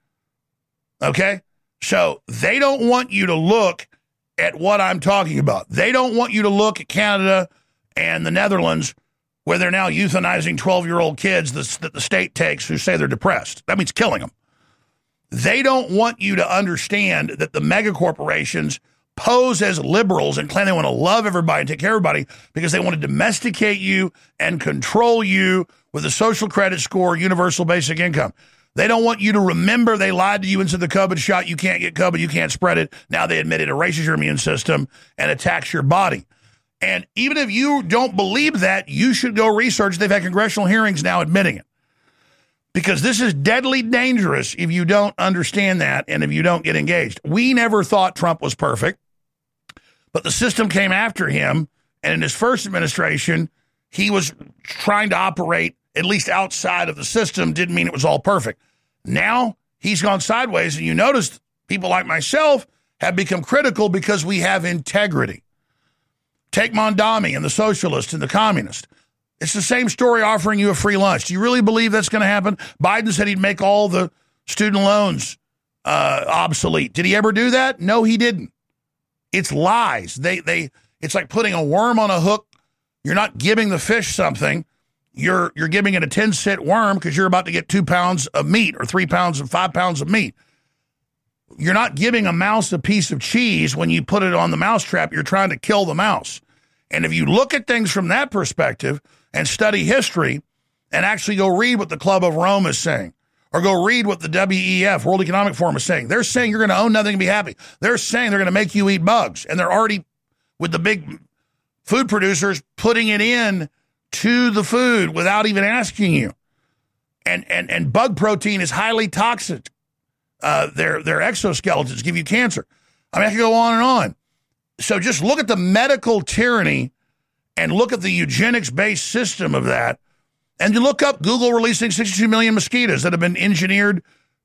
S1: Okay? So they don't want you to look at what I'm talking about. They don't want you to look at Canada and the Netherlands, where they're now euthanizing twelve-year-old kids that the state takes who say they're depressed. That means killing them. They don't want you to understand that the mega corporations pose as liberals and claim they want to love everybody and take care of everybody because they want to domesticate you and control you with a social credit score, universal basic income. They don't want you to remember they lied to you and said the COVID shot, you can't get COVID, you can't spread it. Now they admit it erases your immune system and attacks your body. And even if you don't believe that, you should go research. They've had congressional hearings now admitting it. Because this is deadly dangerous if you don't understand that and if you don't get engaged. We never thought Trump was perfect, but the system came after him. And in his first administration, he was trying to operate at least outside of the system. Didn't mean it was all perfect. Now he's gone sideways. And you notice people like myself have become critical because we have integrity. Take Mondami and the socialist and the communist. It's the same story offering you a free lunch. Do you really believe that's going to happen? Biden said he'd make all the student loans uh, obsolete. Did he ever do that? No, he didn't. It's lies. They they. It's like putting a worm on a hook. You're not giving the fish something. You're you're giving it a ten cent worm because you're about to get two pounds of meat or three pounds and five pounds of meat. You're not giving a mouse a piece of cheese when you put it on the mousetrap. You're trying to kill the mouse. And if you look at things from that perspective and study history and actually go read what the Club of Rome is saying or go read what the W E F, World Economic Forum, is saying, they're saying you're going to own nothing and be happy. They're saying they're going to make you eat bugs. And they're already, with the big food producers, putting it in to the food without even asking you. And and, and bug protein is highly toxic. Uh, their, their exoskeletons give you cancer. I mean, I can go on and on. So just look at the medical tyranny and look at the eugenics-based system of that. And you look up Google releasing sixty-two million mosquitoes that have been engineered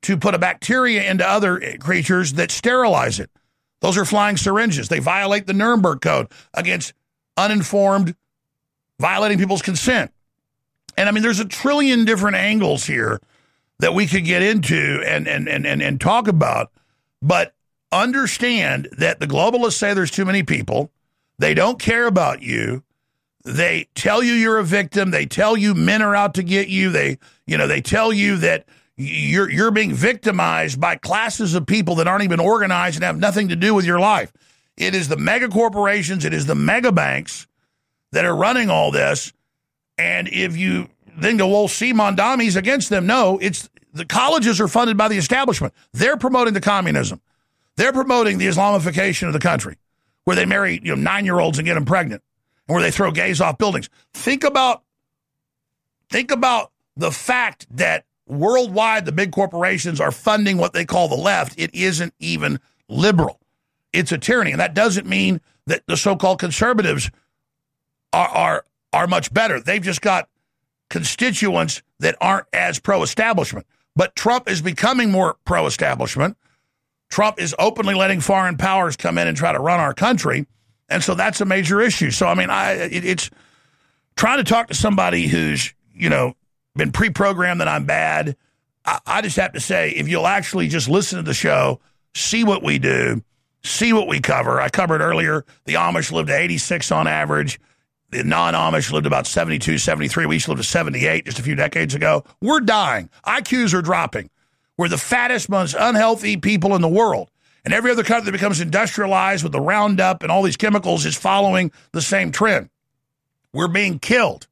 S1: to put a bacteria into other creatures that sterilize it. Those are flying syringes. They violate the Nuremberg Code against uninformed, violating people's consent. And I mean, there's a trillion different angles here that we could get into and, and, and, and, and talk about. But understand that the globalists say there's too many people. They don't care about you. They tell you you're a victim. They tell you men are out to get you. They, you know, they tell you that you're you're being victimized by classes of people that aren't even organized and have nothing to do with your life. It is the mega corporations. It is the mega banks that are running all this. And if you then go, well, see, Mondami's against them. No, it's the colleges are funded by the establishment. They're promoting the communism. They're promoting the Islamification of the country, where they marry, you know, nine-year-olds and get them pregnant, and where they throw gays off buildings. Think about, think about the fact that worldwide the big corporations are funding what they call the left. It isn't even liberal. It's a tyranny, and that doesn't mean that the so-called conservatives are are are much better. They've just got constituents that aren't as pro-establishment. But Trump is becoming more pro-establishment. Trump is openly letting foreign powers come in and try to run our country. And so that's a major issue. So, I mean, I it, it's trying to talk to somebody who's, you know, been pre-programmed that I'm bad. I, I just have to say, if you'll actually just listen to the show, see what we do, see what we cover. I covered earlier, the Amish lived to eighty-six on average. The non-Amish lived about seventy-two, seventy-three. We used to live to seventy-eight just a few decades ago. We're dying. I Qs are dropping. We're the fattest, most unhealthy people in the world. And every other country that becomes industrialized with the Roundup and all these chemicals is following the same trend. We're being killed.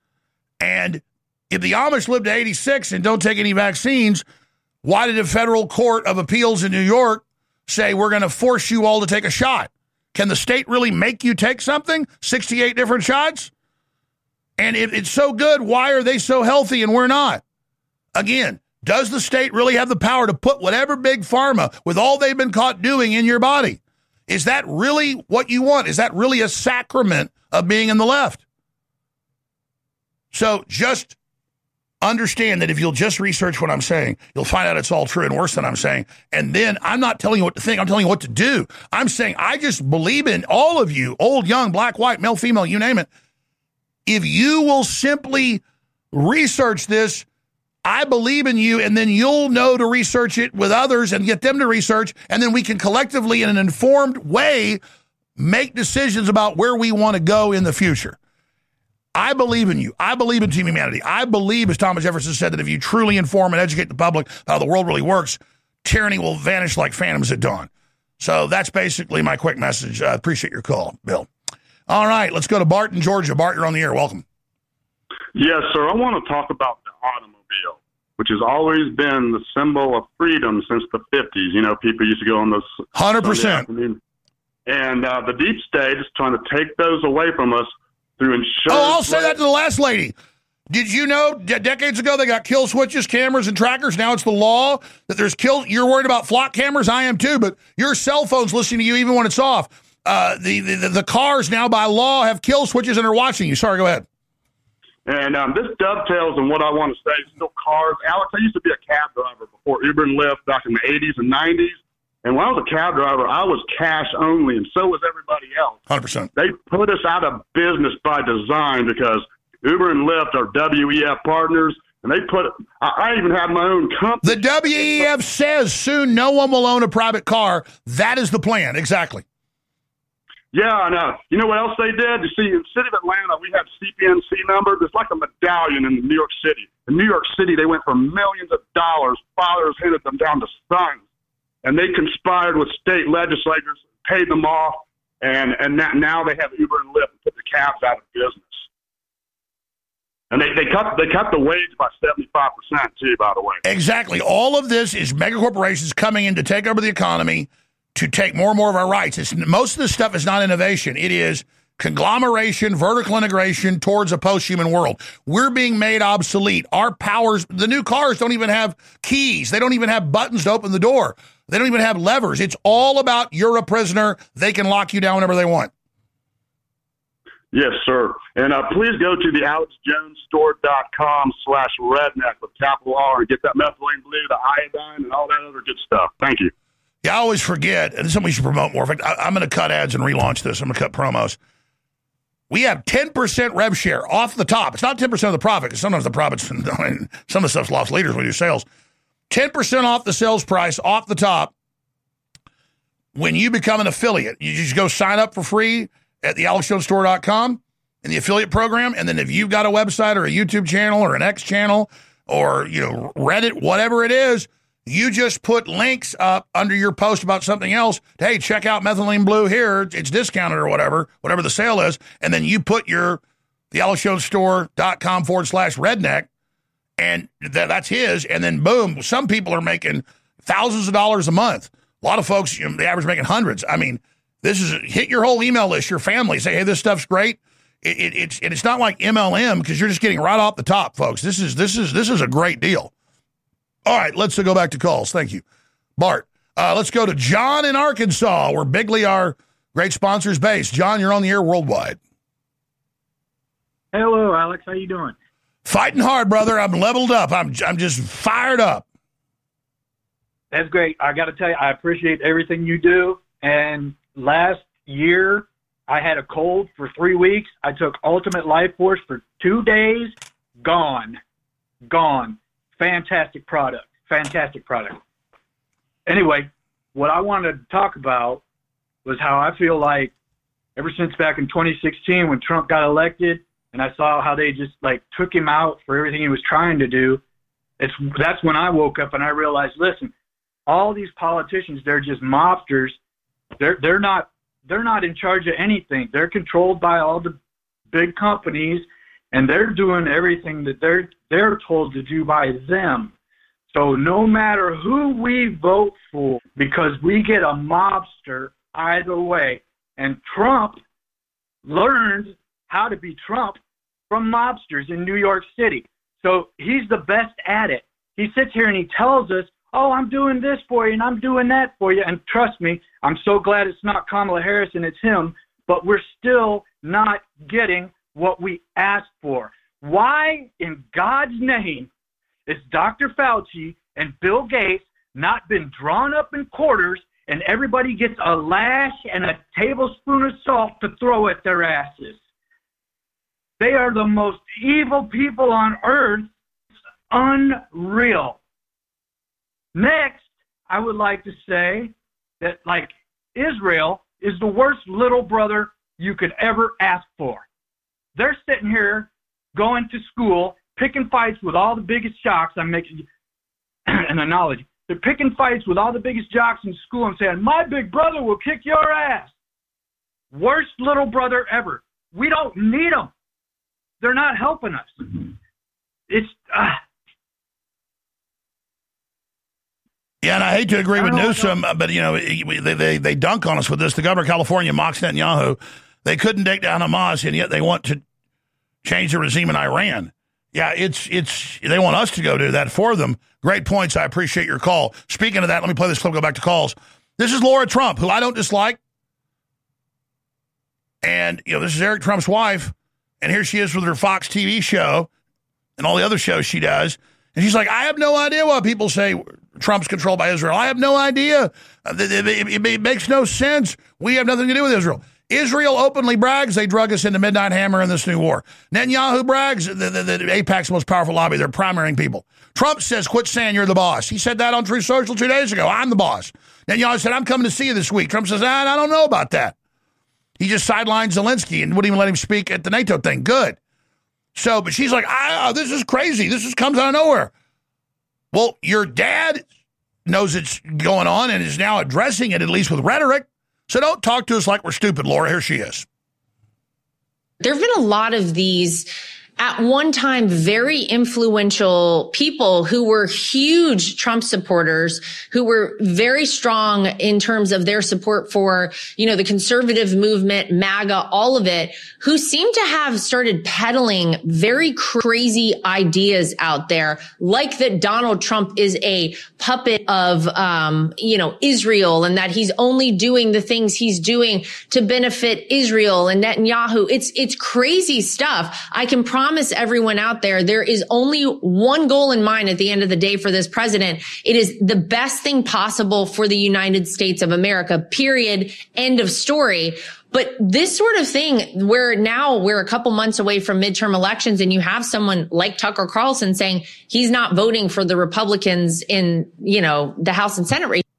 S1: And if the Amish live to eighty-six and don't take any vaccines, why did a federal court of appeals in New York say we're going to force you all to take a shot? Can the state really make you take something? sixty-eight different shots? And if it's so good, why are they so healthy and we're not? Again, does the state really have the power to put whatever big pharma with all they've been caught doing in your body? Is that really what you want? Is that really a sacrament of being in the left? So just understand that if you'll just research what I'm saying, you'll find out it's all true and worse than I'm saying. And then I'm not telling you what to think. I'm telling you what to do. I'm saying I just believe in all of you, old, young, black, white, male, female, you name it. If you will simply research this, I believe in you, and then you'll know to research it with others and get them to research, and then we can collectively, in an informed way, make decisions about where we want to go in the future. I believe in you. I believe in Team Humanity. I believe, as Thomas Jefferson said, that if you truly inform and educate the public how the world really works, tyranny will vanish like phantoms at dawn. So that's basically my quick message. I appreciate your call, Bill. All right, let's go to Bart in Georgia. Bart, you're on the air. Welcome.
S16: Yes, sir. I want to talk about the automobile, which has always been the symbol of freedom since the fifties. You know, people used to go on those.
S1: one hundred percent.
S16: And uh, the deep state is trying to take those away from us through insurance.
S1: Oh, I'll say that to the last lady. Did you know d- decades ago they got kill switches, cameras, and trackers? Now it's the law that there's kill. You're worried about flock cameras? I am too, but your cell phone's listening to you even when it's off. Uh, the, the, the cars now by law have kill switches and are watching you. Sorry, go ahead.
S16: And um, this dovetails in what I want to say. Still cars. Alex, I used to be a cab driver before Uber and Lyft back in the eighties and nineties. And when I was a cab driver, I was cash only, and so was everybody else.
S1: one hundred percent.
S16: They put us out of business by design because Uber and Lyft are W E F partners, and they put – I even had my own company.
S1: The W E F says soon no one will own a private car. That is the plan. Exactly.
S16: Yeah, I know. You know what else they did? You see, in the city of Atlanta, we have C P N C numbers. It's like a medallion in New York City. In New York City, they went for millions of dollars. Fathers handed them down to sons. And they conspired with state legislators, paid them off, and, and now they have Uber and Lyft and put the cabs out of business. And they, they cut they cut the wage by seventy-five percent, too, by the way.
S1: Exactly. All of this is mega corporations coming in to take over the economy, to take more and more of our rights. It's, most of this stuff is not innovation. It is conglomeration, vertical integration towards a post-human world. We're being made obsolete. Our powers, the new cars don't even have keys. They don't even have buttons to open the door. They don't even have levers. It's all about you're a prisoner. They can lock you down whenever they want.
S16: Yes, sir. And uh, please go to the alex jones store dot com slash redneck with capital R and get that methylene blue, the iodine, and all that other good stuff. Thank you.
S1: Yeah, I always forget, and something we should promote more. In fact, I, I'm going to cut ads and relaunch this. I'm going to cut promos. We have ten percent rev share off the top. It's not ten percent of the profit, because sometimes the profits, some of the stuff's lost leaders when we do sales. ten percent off the sales price off the top when you become an affiliate. You just go sign up for free at the alex jones store dot com in the affiliate program, and then if you've got a website or a YouTube channel or an X channel or, you know, Reddit, whatever it is, you just put links up under your post about something else. Hey, check out Methylene Blue here. It's discounted or whatever, whatever the sale is. And then you put your, the alex jones store dot com forward slash redneck, and th- that's his. And then boom, some people are making thousands of dollars a month. A lot of folks, you know, the average making hundreds. I mean, this is, hit your whole email list, your family. Say, hey, this stuff's great. It, it, it's, and it's not like M L M, because you're just getting right off the top, folks. This is, this is, this is a great deal. All right, let's go back to calls. Thank you, Bart. Uh, let's go to John in Arkansas, where Bigley, our great sponsor, is based. John, you're on the air worldwide.
S17: Hello, Alex. How you doing?
S1: Fighting hard, brother. I'm leveled up. I'm I'm just fired up.
S17: That's great. I got to tell you, I appreciate everything you do. And last year, I had a cold for three weeks. I took Ultimate Life Force for two days. Gone. Gone. Fantastic product. Fantastic product. Anyway, what I wanted to talk about was how I feel like ever since back in twenty sixteen when Trump got elected and I saw how they just like took him out for everything he was trying to do, it's that's when I woke up and I realized, listen, all these politicians, they're just mobsters. They're they're not they're not in charge of anything. They're controlled by all the big companies, and they're doing everything that they're they're told to do by them. So no matter who we vote for, because we get a mobster either way. And Trump learned how to be Trump from mobsters in New York City. So he's the best at it. He sits here and he tells us, oh, I'm doing this for you and I'm doing that for you. And trust me, I'm so glad it's not Kamala Harris and it's him, but we're still not getting what we asked for. Why in God's name is Doctor Fauci and Bill Gates not been drawn up in quarters and everybody gets a lash and a tablespoon of salt to throw at their asses? They are the most evil people on earth. It's unreal. Next, I would like to say that, like, Israel is the worst little brother you could ever ask for. They're sitting here going to school, picking fights with all the biggest jocks. I'm making an analogy. They're picking fights with all the biggest jocks in school and saying, my big brother will kick your ass. Worst little brother ever. We don't need them. They're not helping us. It's... Uh,
S1: Yeah, and I hate to agree with Newsom, but, you know, they, they they dunk on us with this. The governor of California mocks Netanyahu. They couldn't take down Hamas, and yet they want to change the regime in Iran. Yeah, it's it's they want us to go do that for them. Great points. I appreciate your call. Speaking of that, let me play this clip, go back to calls. This is Laura Trump, who I don't dislike. And, you know, this is Eric Trump's wife. And here she is with her Fox T V show and all the other shows she does. And she's like, I have no idea why people say Trump's controlled by Israel. I have no idea. It makes no sense. We have nothing to do with Israel. Israel openly brags they drug us into Midnight Hammer in this new war. Netanyahu brags that AIPAC's the most powerful lobby. They're primarying people. Trump says, quit saying you're the boss. He said that on Truth Social two days ago. I'm the boss. Netanyahu said, I'm coming to see you this week. Trump says, I don't know about that. He just sidelined Zelensky and wouldn't even let him speak at the NATO thing. Good. So, but she's like, ah, this is crazy. This is, comes out of nowhere. Well, your dad knows it's going on and is now addressing it, at least with rhetoric. So don't talk to us like we're stupid, Laura. Here she is.
S18: There have been a lot of these at one time very influential people who were huge Trump supporters, who were very strong in terms of their support for, you know, the conservative movement, MAGA, all of it, who seem to have started peddling very crazy ideas out there, like that Donald Trump is a puppet of, um, you know, Israel, and that he's only doing the things he's doing to benefit Israel and Netanyahu. It's, it's crazy stuff. I can promise everyone out there, there is only one goal in mind at the end of the day for this president. It is the best thing possible for the United States of America, period, end of story. But this sort of thing, where now we're a couple months away from midterm elections and you have someone like Tucker Carlson saying he's not voting for the Republicans in, you know, the House and Senate race.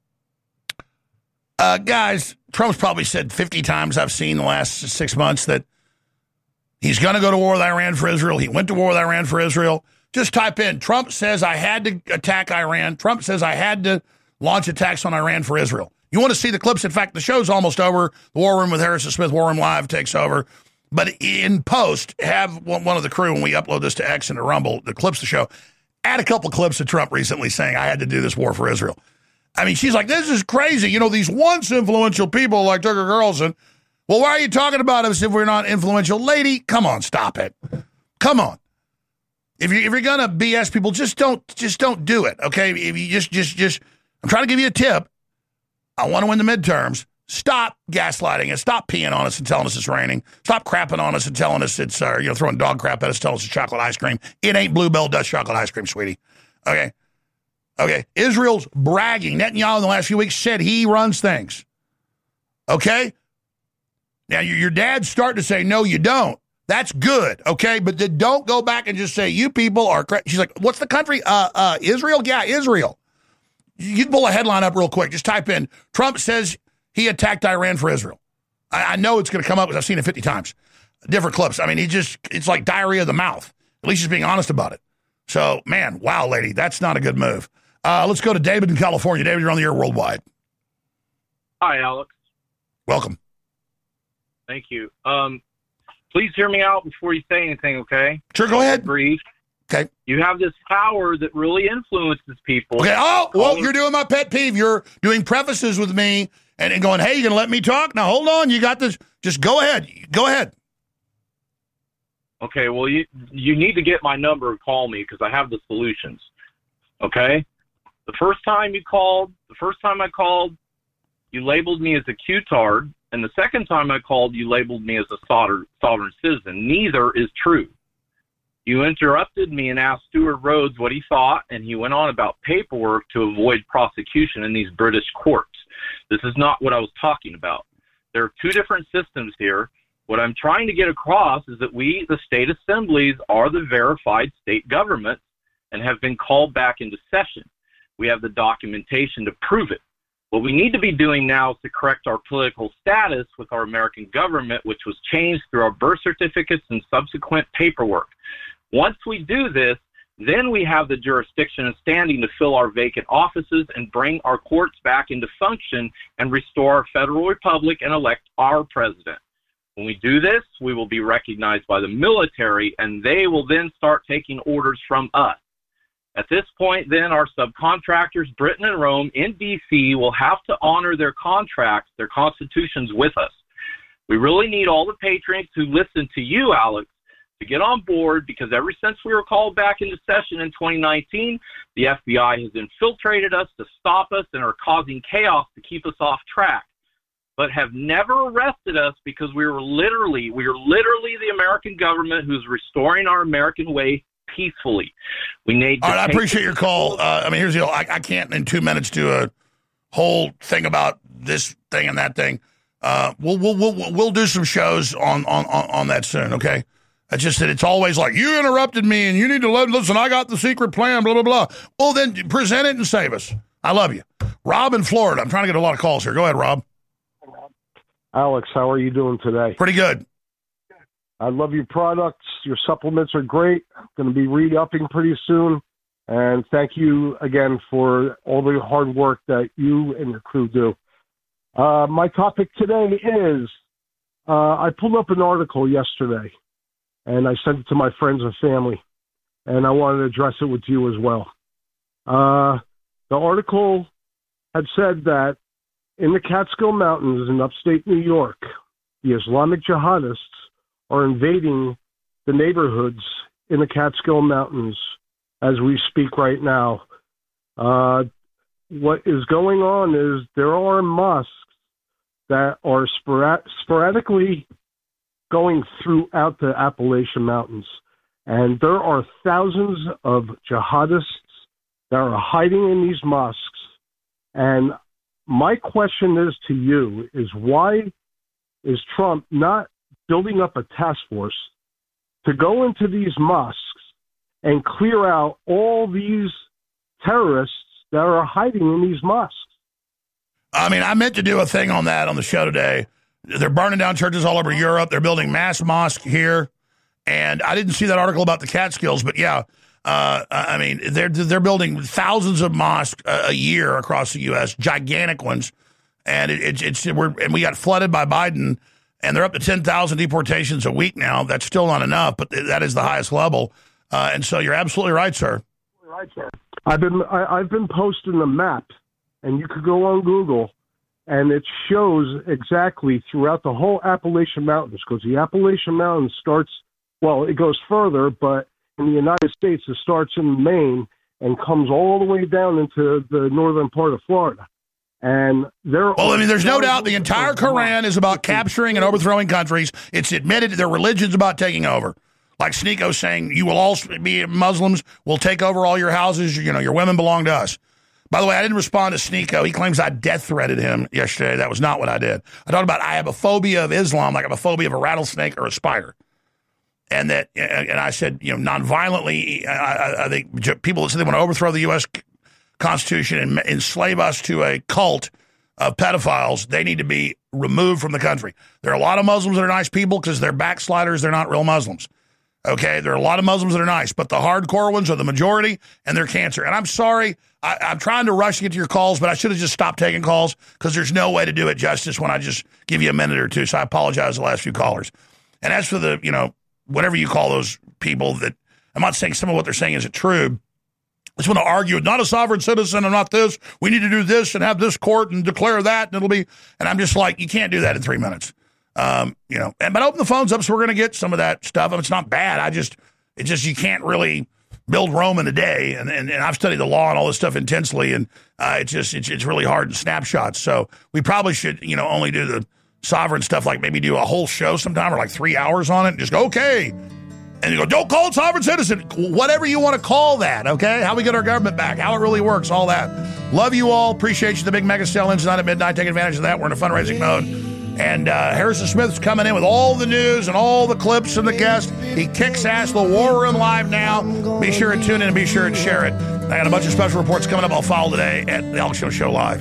S1: Uh, guys, Trump's probably said fifty times I've seen the last six months that he's going to go to war with Iran for Israel. He went to war with Iran for Israel. Just type in, Trump says I had to attack Iran. Trump says I had to launch attacks on Iran for Israel. You want to see the clips? In fact, the show's almost over. The War Room with Harrison Smith, War Room Live takes over. But in post, have one of the crew, when we upload this to X and to Rumble, the clips of the show, add a couple clips of Trump recently saying I had to do this war for Israel. I mean, she's like, this is crazy. You know, these once influential people like Tucker Carlson, well, why are you talking about us if we're not influential? Lady, come on, stop it. Come on. If you if you're gonna B S people, just don't just don't do it. Okay? If you just just just I'm trying to give you a tip. I want to win the midterms. Stop gaslighting us. Stop peeing on us and telling us it's raining. Stop crapping on us and telling us it's uh, you know, throwing dog crap at us, telling us it's chocolate ice cream. It ain't Bluebell Dutch chocolate ice cream, sweetie. Okay? Okay. Israel's bragging. Netanyahu in the last few weeks said he runs things. Okay? Now, your dad's starting to say, no, you don't. That's good, okay? But then don't go back and just say, you people are crazy. She's like, what's the country? Uh, uh, Israel? Yeah, Israel. You can pull a headline up real quick. Just type in, Trump says he attacked Iran for Israel. I, I know it's going to come up because I've seen it fifty times. Different clips. I mean, he just, it's like diarrhea of the mouth. At least he's being honest about it. So, man, wow, lady, that's not a good move. Uh, let's go to David in California. David, you're on the air worldwide.
S19: Hi, Alex.
S1: Welcome.
S19: Thank you. Um, please hear me out before you say anything, okay?
S1: Sure, go ahead.
S19: Brief.
S1: Okay.
S19: You have this power that really influences people.
S1: Okay. Oh, well, you're doing my pet peeve. You're doing prefaces with me and, and going, hey, you going to let me talk? Now, hold on. You got this. Just go ahead. Go ahead.
S19: Okay. Well, you you need to get my number and call me because I have the solutions. Okay? The first time you called, the first time I called, you labeled me as a Q-tard. And the second time I called, you labeled me as a sovereign citizen. Neither is true. You interrupted me and asked Stuart Rhodes what he thought, and he went on about paperwork to avoid prosecution in these British courts. This is not what I was talking about. There are two different systems here. What I'm trying to get across is that we, the state assemblies, are the verified state governments and have been called back into session. We have the documentation to prove it. What we need to be doing now is to correct our political status with our American government, which was changed through our birth certificates and subsequent paperwork. Once we do this, then we have the jurisdiction and standing to fill our vacant offices and bring our courts back into function and restore our federal republic and elect our president. When we do this, we will be recognized by the military, and they will then start taking orders from us. At this point, then, our subcontractors, Britain and Rome, in D C, will have to honor their contracts, their constitutions with us. We really need all the patriots who listen to you, Alex, to get on board, because ever since we were called back into session in twenty nineteen, the F B I has infiltrated us to stop us and are causing chaos to keep us off track, but have never arrested us because we were literally, we are literally the American government who's restoring our American way peacefully. We need to
S1: All right, I appreciate your call. Uh, I mean, here's the deal. I, I can't in two minutes do a whole thing about this thing and that thing. Uh, we'll, we'll, we'll, we'll do some shows on, on, on that soon, okay? It's just that it's always like, you interrupted me and you need to let, listen, I got the secret plan, blah, blah, blah. Well, then present it and save us. I love you. Rob in Florida. I'm trying to get a lot of calls here. Go ahead, Rob.
S20: Alex, how are you doing today?
S1: Pretty good.
S20: I love your products. Your supplements are great. I'm going to be re-upping pretty soon. And thank you again for all the hard work that you and your crew do. Uh, my topic today is, uh, I pulled up an article yesterday, and I sent it to my friends and family, and I wanted to address it with you as well. Uh, the article had said that in the Catskill Mountains in upstate New York, the Islamic jihadists are invading the neighborhoods in the Catskill Mountains as we speak right now. Uh, what is going on is there are mosques that are sporad- sporadically going throughout the Appalachian Mountains. And there are thousands of jihadists that are hiding in these mosques. And my question is to you is why is Trump not building up a task force to go into these mosques and clear out all these terrorists that are hiding in these mosques?
S1: I mean, I meant to do a thing on that on the show today. They're burning down churches all over Europe. They're building mass mosques here. And I didn't see that article about the Catskills, but yeah, uh, I mean, they're they're building thousands of mosques a, a year across the U S, gigantic ones. And it, it's it's we're and we got flooded by Biden, and they're up to ten thousand deportations a week now. That's still not enough, but that is the highest level. Uh, and so you're absolutely right, sir.
S20: Right, sir. I've been I, I've been posting a map, and you could go on Google, and it shows exactly throughout the whole Appalachian Mountains, because the Appalachian Mountains starts, well, it goes further, but in the United States, it starts in Maine and comes all the way down into the northern part of Florida. And there
S1: well, I mean, there's no doubt the entire Quran is about capturing and overthrowing countries. It's admitted their religion's about taking over. Like Sneeko saying, you will all be Muslims, we'll take over all your houses, you know, your women belong to us. By the way, I didn't respond to Sneeko. He claims I death threatened him yesterday. That was not what I did. I talked about I have a phobia of Islam, like I have a phobia of a rattlesnake or a spider. And that, and I said, you know, nonviolently, I, I think people that say they want to overthrow the U S Constitution and enslave us to a cult of pedophiles, they need to be removed from the country. There are a lot of Muslims that are nice people because they're backsliders. They're not real Muslims. Okay, there are a lot of Muslims that are nice, but the hardcore ones are the majority, and they're cancer. And I'm sorry, I, I'm trying to rush to get to your calls, but I should have just stopped taking calls because there's no way to do it justice when I just give you a minute or two. So I apologize to the last few callers. And as for the, you know, whatever you call those people that, I'm not saying some of what they're saying isn't true. I just want to argue, not a sovereign citizen and not this. We need to do this and have this court and declare that, and it'll be, and I'm just like, you can't do that in three minutes. Um, you know, and, but open the phones up so we're going to get some of that stuff. I mean, it's not bad. I just, it just, you can't really build Rome in a day. And, and, and I've studied the law and all this stuff intensely. And, uh, it's just, it's, it's really hard in snapshots. So we probably should, you know, only do the sovereign stuff, like maybe do a whole show sometime or like three hours on it and just go, okay. And you go, don't call it sovereign citizen, whatever you want to call that. Okay. How we get our government back, how it really works, all that. Love you all. Appreciate you. The big mega sell-in tonight at midnight. Take advantage of that. We're in a fundraising mode. And uh, Harrison Smith's coming in with all the news and all the clips and the guests. He kicks ass. The War Room live now. Be sure to tune in and be sure to share it. I got a bunch of special reports coming up. I'll follow today at the Alex Jones Show Live.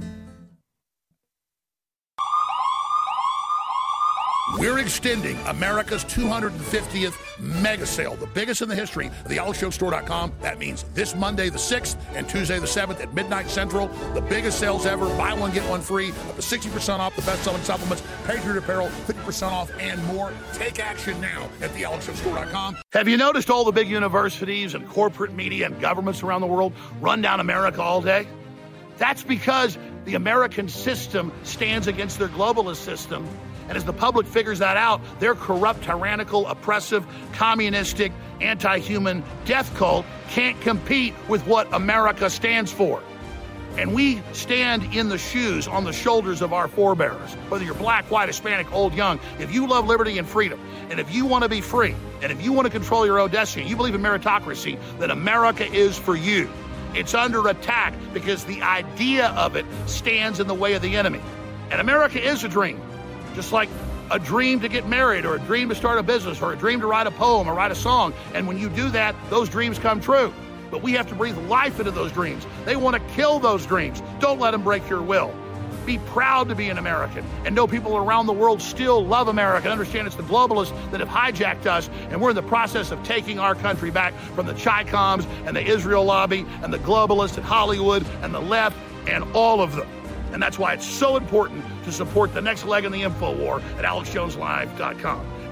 S1: We're extending America's two hundred fiftieth mega sale, the biggest in the history of the alex jones store dot com. That means this Monday the sixth and Tuesday the seventh at midnight Central. The biggest sales ever. Buy one, get one free. Up to sixty percent off the best-selling supplements, Patriot apparel, fifty percent off, and more. Take action now at the alex jones store dot com. Have you noticed all the big universities and corporate media and governments around the world run down America all day? That's because the American system stands against their globalist system. And as the public figures that out, their corrupt, tyrannical, oppressive, communistic, anti-human death cult can't compete with what America stands for. And we stand in the shoes, on the shoulders of our forebears. Whether you're black, white, Hispanic, old, young, if you love liberty and freedom, and if you want to be free, and if you want to control your own destiny, you believe in meritocracy, then America is for you. It's under attack because the idea of it stands in the way of the enemy. And America is a dream. Just like a dream to get married or a dream to start a business or a dream to write a poem or write a song. And when you do that, those dreams come true. But we have to breathe life into those dreams. They want to kill those dreams. Don't let them break your will. Be proud to be an American and know people around the world still love America and understand it's the globalists that have hijacked us, and we're in the process of taking our country back from the Chi-Coms and the Israel lobby and the globalists at Hollywood and the left and all of them. And that's why it's so important to support the next leg in the info war at alex jones live dot com.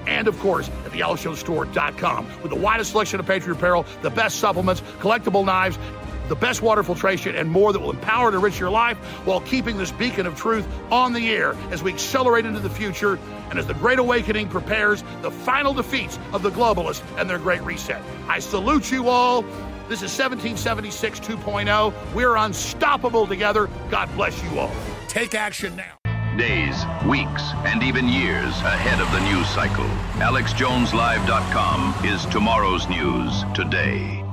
S1: and, of course, at the alex jones store dot com. With the widest selection of Patriot apparel, the best supplements, collectible knives, the best water filtration, and more that will empower and enrich your life while keeping this beacon of truth on the air as we accelerate into the future and as the Great Awakening prepares the final defeats of the globalists and their Great Reset. I salute you all. This is seventeen seventy-six two point oh. We're unstoppable together. God bless you all. Take action now.
S13: Days, weeks, and even years ahead of the news cycle. alex jones live dot com is tomorrow's news today.